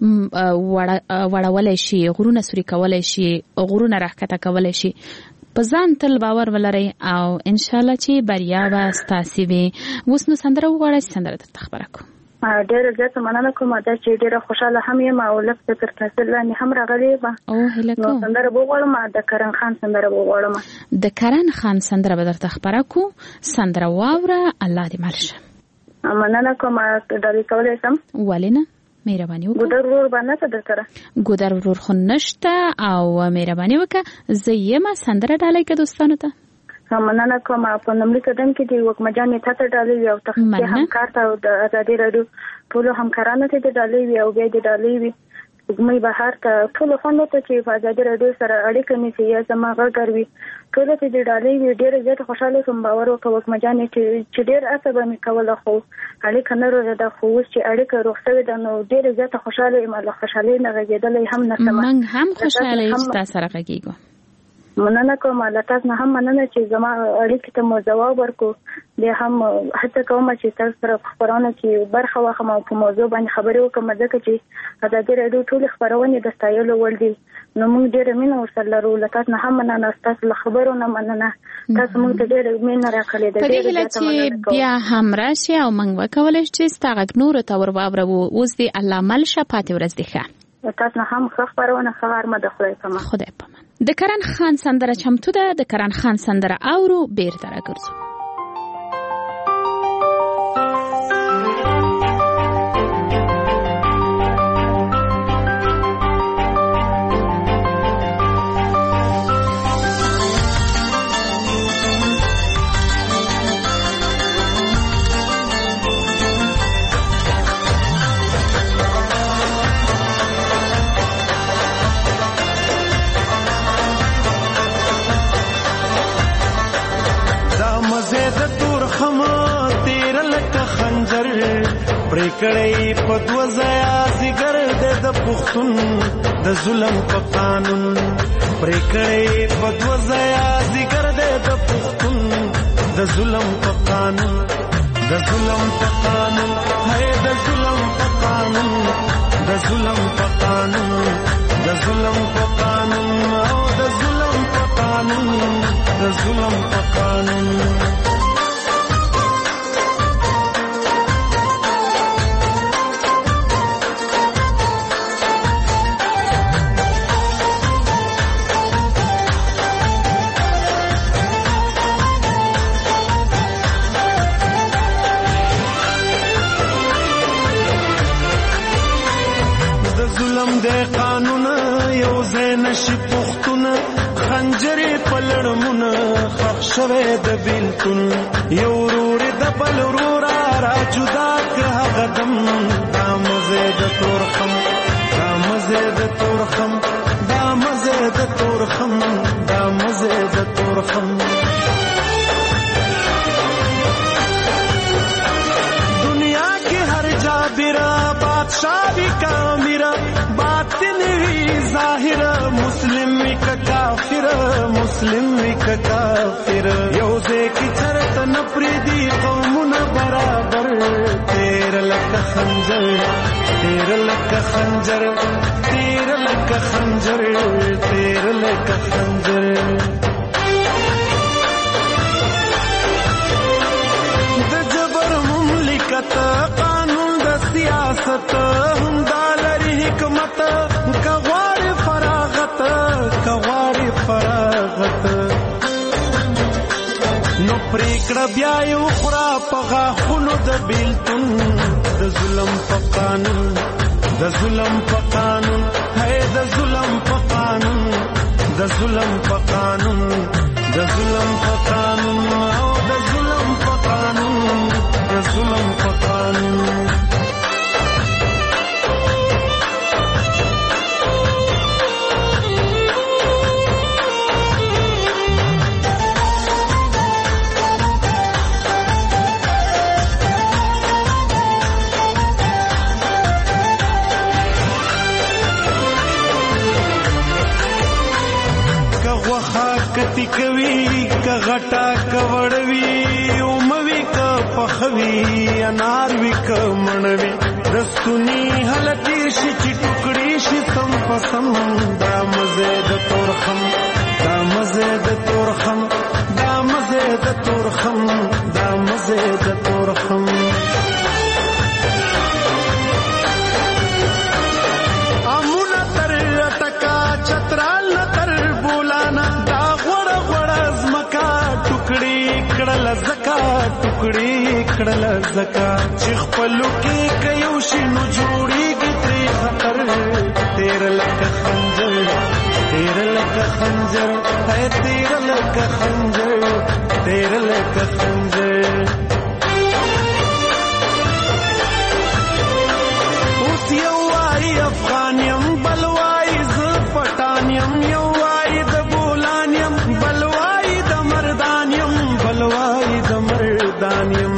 وړولی شي غرونه سوري کولی شي غرونه راښکته کولی شي. په ځان تل باور ولرئ او انشاءالله چې بریا به ستاسې وي. اوس نو سندره وغواړئ چې سندره درته خبره کوم. ډېره زیاته مننه کوم دا چې ډېره خوشحاله هم یم او لږ څه تر تاثیر لاندې هم راغلی یم. هیله کوم سندره به وغواړم د کرن خان سندره به وغواړم. د کرن خان سندره به درته خبره کوو. سندره واوره الله دې مل شه. مننه کوم ډالۍ کولی شم؟ ولې نه مهرباني وکړه. ګودر ورور باندې څه درسره ګودر ورور خو نشته او مهرباني وکړه زه یم سندره ډالۍ که دوستانو ته. مننه کوم په لومړي قدم کې د وکمجانې تا ته ډالۍ وي او تخنیکي همکار ته او د ازادي راډیو ټولو همکارانو ته د ډالۍ وي او بیا د ډالۍ وي سپوږمۍ بهار ته ټولو خوندو ته چې په ازادي راډیو سره اړیکه نیسي یا زما غږ وي ټولو ته د ډالۍ وي. ډېره زیاته خوشحاله شوم. باور وکړه وکمجانې چې ډېر هڅه به مې کوله خو اړیکه نه روغېده خو اوس چې اړیکه روغ شوې ده نو ډېره زیاته خوشحاله یم. له خوشحالۍ نه غږېدلی هم نه شم. موږ هم خوشحاله یو چې تا سره غږېږو. مننه کوم له تاسو نه هم مننه چې زما اړیکې ته مو ځواب ورکړو. بیا هم هڅه کوم چې تاسو سره په خپرونه کې برخه واخلم او په موضوع باندې خبرې وکړم ځکه چې ازادي راډیو ټولې خپرونې د ستایلو وړ دي نو موږ ډېره مینه ورسره لرو. له تاسو نه هم مننه ستاسو له خبرو نه مننه. تاسو موږ ته ډېره مینه راکړې ده. په دې هیله چې بیا هم راشي او موږ وکولی چې ستا غږ نورو ته ور واورو. اوس دې الله مل شه. پاتې ورځ دې ښه. تاسو نه هم ښه خپرونه ښه غرمه د خدای په امان. خدای په امان. د کرن خان سندره چمتو ده. د کرن خان سندره اورو بیرته راګرځو. پریکړې په دوزایا زیګر د پښتون د ظلم په قانون پریکړې په دوزایا زیګر د پښتون د ظلم په قانون د ظلم په قانون هي د ظلم په قانون د ظلم په قانون د ظلم په قانون او د ظلم په قانون د ظلم په قانون. د قانون یو زین شي پختون خنجرې پلړمونه خښ شوه د بیلتون یو ورور د بل ورور را جدا که هغه دم دا مزه د تورخم دا مزه د تورخم دا مزه د تورخم دا مزه د تورخم دنیا کې هر جابرا بادشاہ بھی کامیرا باطن وی ظاهر مسلم وی کافر مسلم وی کافر یو ځکه چرته نپریدي قومونه برابر تیر لک خنجر تیر لک خنجر تیر لک خنجر تیر لک خنجر د جبر مملکت قانون د سیاست هم دالری حکمت کغوار فراغت کغوار فراغت نو پریکړه بیا یو خورا پغا خونو د بیلتون د ظلم په قانون د ظلم په قانون هي د ظلم په قانون د ظلم په قانون د ظلم په قانون او د ظلم په قانون د ظلم په قانون کتی کوي ک غټا کوړوي او موي ک پخوي انار وی ک منوي رستونی هلتی شي چې ټوکړي شي تم پسم دا مزه د تورخم دا مزه د تورخم دا مزه د تورخم دا مزه د تورخم امونه تر ټکا چترال تر بولانا کړل زکا ټوکړي کړل زکا چې خپلو کې کيو شي نو جوړيږي ترې خطر تیر لک خنجر تیر لک خنجر ہے تیر لک خنجر تیر لک خنجر اوس یو وايي افغانیم بل وايي ز پټانیم یو وايي د بولانیم بل وايي د مردانیم بلوائی د مردانیم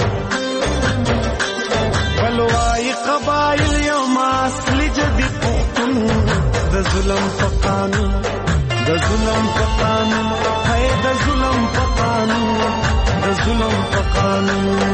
بلوائی قبائل یوم اصل جدی پختون د ظلم په قانون د ظلم په قانون ہے د ظلم په قانون د ظلم په قانون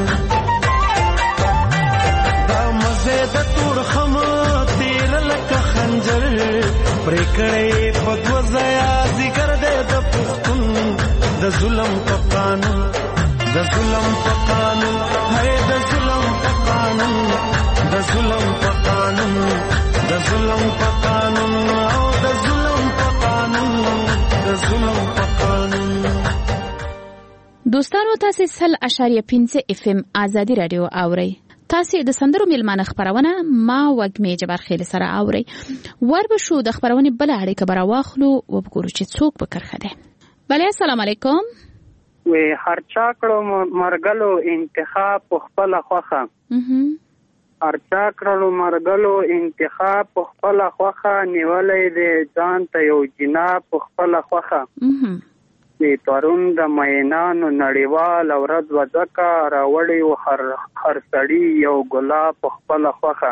دا مزه د تورخم تیر لک خنجر پریکړې په دوزیا ذکر دې د پختون د ظلم په قانون د ظلم په قانون ہے د ظلم په قانون د ظلم په قانون د ظلم په قانون او د ظلم په قانون د ظلم په قانون دوستانو تاسو 100.5 اف ام ازادي رادیو اورئ تاسو د سندرو میلمانه خبرونه ما وګمې جبر خیل سره اورئ وربشو د خبرونه بل اړیکه برا واخلو او وګورو چې څوک به کرخده بله السلام علیکم وی هر چا کړو مرګلو انتخاب په خپل خوخه هر چا کړو مرګلو انتخاب په خپل خوخه نیولې دې ځان ته یو جناب په خپل خوخه وی پرون د مینانو نړیوال ورځ وځکا راوړی هر سړی یو ګلاب په خپل خوخه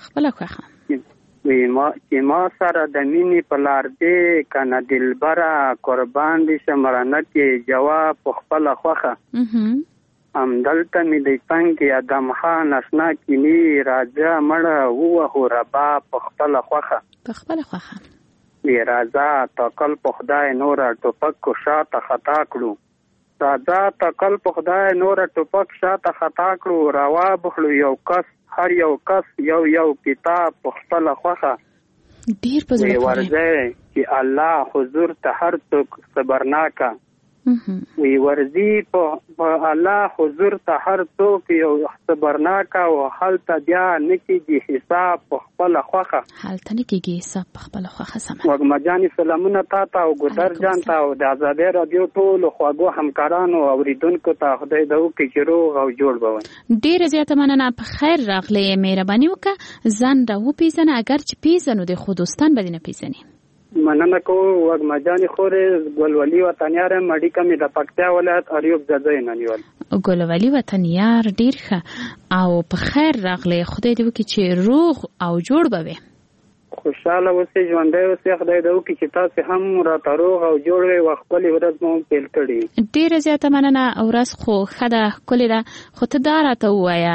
وی ما سره د مینې په لار دی کنه دلبره قربان دي شمرانه کې جواب په خپل خوخه همدلته مې د څنګه ادم خان آشنا کینی راځه مړه وو ربا په خپل خوخه وی راځه تکل په خدای نور ټوپک کو شاته خطا کړو راځه تکل په خدای نور ټوپک شاته خطا کړو روا بخلو یو کس هر یو کس یو کتاب په خپل خوخه ډیر په زړه ورځي چې الله حضور ته هر څوک صبرناکه وی ورزي په الله حضور ته هر څوک یو خبرناک او حالت بیا نکیږي حساب په خپل خوخه حالت نکیږي حساب په خپل خوخه سم وګمجاني سلامونه تا او ګدر جان تا او د آزادۍ رادیو ټول خواږه همکارانو او ریدونکو ته خدای دې وکړي چې روغ او جوړ بوي. ډیر زیاته مننه. په خیر راغلی مهرباني وکړه ځان راو پیژنه اگر چې پیژنو د خودستان بدینه پیژنې. مننه کو وګمجاني خورې ګلولي وطنیار مړی کمی د پکتیا ولایت اریوب ځای نه نیول. ګلولي وطنیار ډیر ښه او په خیر راغلی. خدای دې وکړي چې روغ او جوړ بوي. خوشاله اوسئ ژوندی اوسئ. خدای دې وکړي چې تاسو هم راته روغ او جوړ وئ او خپل ورځ مو پیل کړي. ډیره زیاته مننه. ورځ خو ښه ده ښکلې ده خو ته دا راته ووایه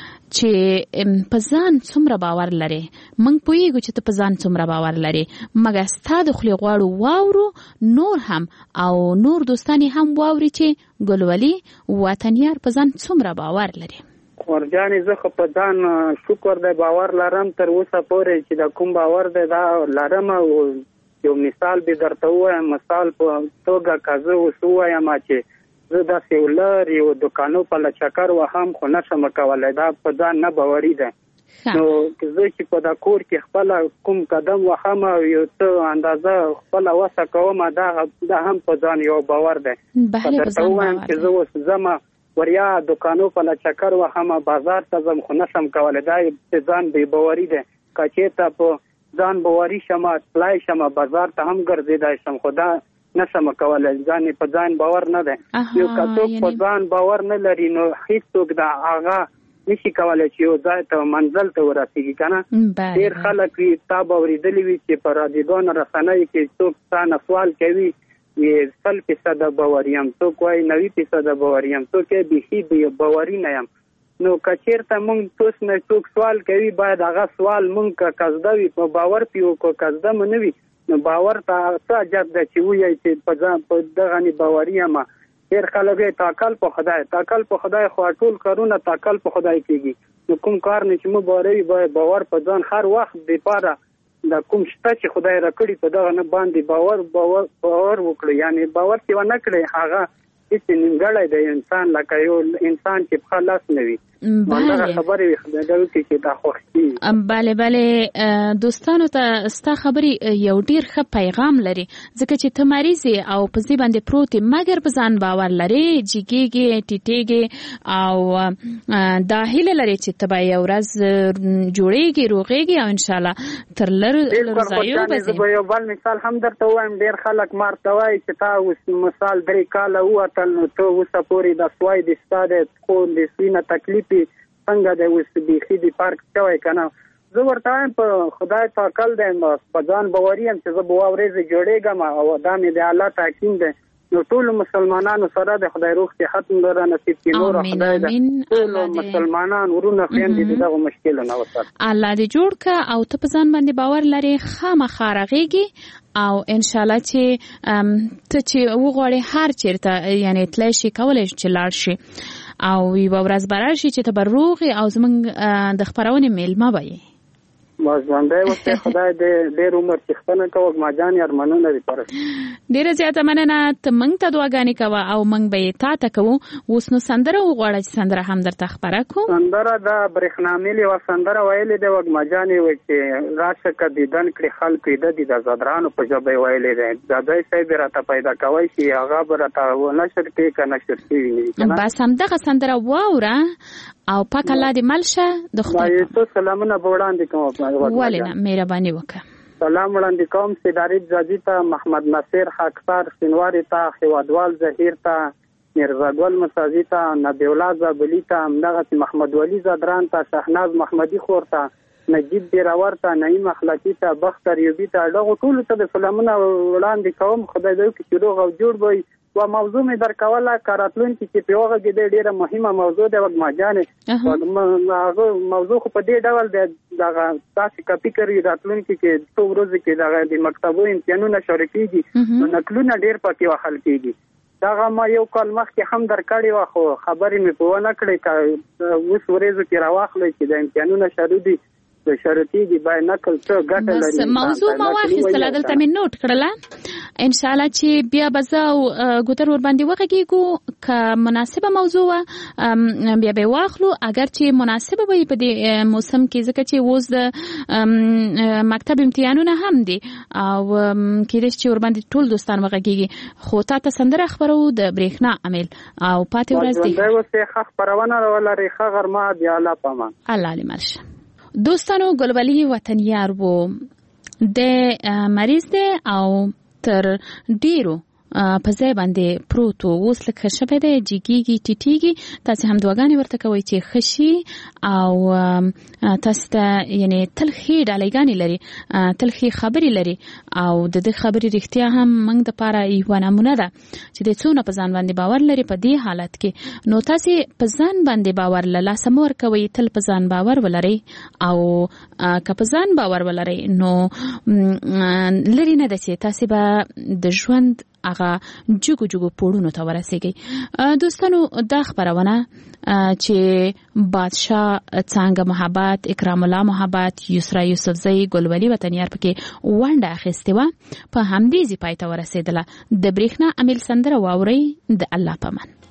چې په ځان څومره باور لري. موږ پوهیږو چې ته په ځان څومره باور لري مګر ستا د خولې غواړو واورو نور هم او نور دوستان هم واوري چې ګلولي وطنیار په ځان څومره باور لري. ورجانې زه خو په ځان شکر دی باور لرم تر اوسه پورې چې د کوم باور دی دا لرم. او یو مثال به درته ووایم. مثال په توګه که زه اوس ووایم چې زه داسې ولر یو دوکانو په لچکر وهم خو نشم کولی دا په ځان نه باوري ده. نو زه چې په دا کور کې خپل کوم قدم وهم او یو څه اندازه خپل وسه کوم دا هم په ځان یو باور ده. درته ووایم چې زه اوس ځم وریا دوکانو په لچکر وهم بازار ته ځم خو نشم کولی دا په ځان بې باوري ده. که چېرته په ځان باوري شم تلای شم بازار ته هم ګرځېدای شم خو دا نشم کولی. ځان په ځان باور نه ده. یو که څوک په ځان باور نه لري نو هیڅوک د هغه نشي کولی چې یو ځای ته منزل ته ورسېږي که نه. ډېر خلک وي تا به اورېدلي وي چې په رادیوګانو رسنیو کې څوک ستا نه سوال کوي 100% باور یم څوک وایي 90% باور یم څوک یې بیخي باوري نه یم. نو که چېرته مونږ توس نه څوک سوال کوي باید هغه سوال مونږ که قصده وي په باور پې وکړو قصده مو نه وي نو باور ته څه اجازه ده چې وایي چې په ځان په دغه نه باوري یم. ډېر خلک یې توکل په خدای توکل په خدای خو ټول کارونه توکل په خدای کېږي. نو کوم کار نه چې مو باوري باور په ځان هر وخت دپاره د کوم شته چې خدای راکړي په دغه نه باندې باور وکړي. یعنی باور چې ونه کړي هغه هیڅ نیمګړی دی انسان لکه یو انسان چې پښه لاس نه وي. بله دوستانو ته ستا خبرې یو ډیر ښه پیغام لري ځکه چې ته مریض او په ځای باندې پروت مګر په ځان باور لري جګیږي ټیټیږي او دا هیله لري چې ته به یو ورځ جوړیږي روغیږي او ان شاء الله تر لرو ځایو به زه یو بل مثال هم درته وایم. ډیر خلک مارته وایي چې تا اوس مثال 3 کاله ووتل نو ته اوسه پورې د سوای د ستا د خو د سینه تکلیف څنګه د اوس بیخي د پارک شوی که نه. زه ورته وایم په خدای توکل دی په ځان باوري یم چې زه به یوه ورځ جوړېږم او دا مې د الله تحکیم دی. نو ټولو مسلمانانو سره د خدای روغ صحت مو را نصیب کړي. نور خدای د ټولو مسلمانان ورونه خویندې د دغو مشکلو نه وساتي. الله دې جوړ کړه او ته په ځان باندې باور لرې خامخا رغېږي او ان شاء الله چې ته چې وغواړې هر چېرته یعنی تللی شي کولی شي چې لاړ شي او یوه ورځ به راشي چې ته به روغ یې او زموږ د خپرونې میلمه به یې. ژوندی اوسئ. خدای دې ډېر عمر څښتنه کوه. ما جانې ارمانونه دې پوره کړي. ډېره زیاته مننه. ته موږ ته دعاګانې کوه او موږ به یې تا ته کوو. اوس نو سندره وغواړه چې سندره هم درته خپره کړو. سندره د برېښنامیل یوه سندره ویلې ده وږمه جانې وایي چې راشه که دیدن کړي خلک ویده دي د زدرانو په ژبه یې ویلې دی. دادی صاحب یې راته پیدا کوی شي هغه به راته نشر کړي که نشر شوي نه وي. بس همدغه سندره واوره او پاک الله دې مل شه. د خدای ته سلامونه به وړاندې کوم. ولې نه مهرباني وکړه. سلام وړاندې کوم سیدارید زاجي ته محمد ناصر خاکسار شینواري ته خیوادوال ظهیر ته میرزا ګل مسازي ته نبی الله زابلي ته همدغسې محمد ولی زادران ته شهناز محمدي خور ته نجیب بیراور ته نعیم اخلاقي ته بختر یوبي ته دغو ټولو ته د سلامونه وړاندې کوم. خدای دې وکړي چې روغ او جوړ به وي. و موضوع مې درکوله که راتلونکي کې په وغږېدی ډېره مهمه موضوع دی وږمه جانې. هغه موضوع خو په دې ډول دی دغه تاسې که فکر وي راتلونکي کې څو ورځو کې دغه د مکتبو امتحانونه شروع کېږي نو نقلونه ډېر پکې وهل کېږي. دغه ما یو کال مخکې هم درکړې وه خو خبرې مې په ونه کړې که اوس ورځو کې راواخلئ چې د امتحانونه شروع دي شروع کېږي باید نقل څه ګټه لري. موضوع ما واخیستله دلته مې نوټ کړله ان شاء الله چې بیا بزاو ګوتر ور باندې وغږیږو که مناسبه موضوع بیا به واخلو اگر چې مناسبه وي په دې موسم کې ځکه چې اوس د مکتب امتحانونه هم دي او کېدای شي ور باندې ټول دوستان وغږیږي خو تاسو سندره خبرو د برېښنا عمل او پاتې ورځ دی دا اوس ښه خبرونه ولري ښه غرمه دی الله پامان الله لمرشه دوستانو ګلولي وطنیار وو د مریض دی او تر ډیرو په ځای باندې پروت اوس لکه شپه دی جګیږي ټیټیږي تاسو هم دعاګانې ورته کوئ چې خشي او تاسو ته یعنی تلخي ډالېګانې لري تلخي خبرې لري او د دې خبرې رښتیا هم موږ د پاره یو نمونه ده چې د څونه په ځان باندې باور لري په دې حالت کې نو تاسو په ځان باندې باور لاسه مور کوي تل په ځان باور ولري او که په ځان باور ولري نو لري نه ده چې تاسو به د ژوند هغه جوګو پوړونو ته ورسېږي دوستانو دا خبرونه چې بادشاه څنګه محبت اکرام الله محبت یسرا یوسفزی ګلولي وطنیار پکې ونډه اخیستې وه په همدې ځای پای ته ورسېدله د برېښنا عمل سندره واورئ د الله پامان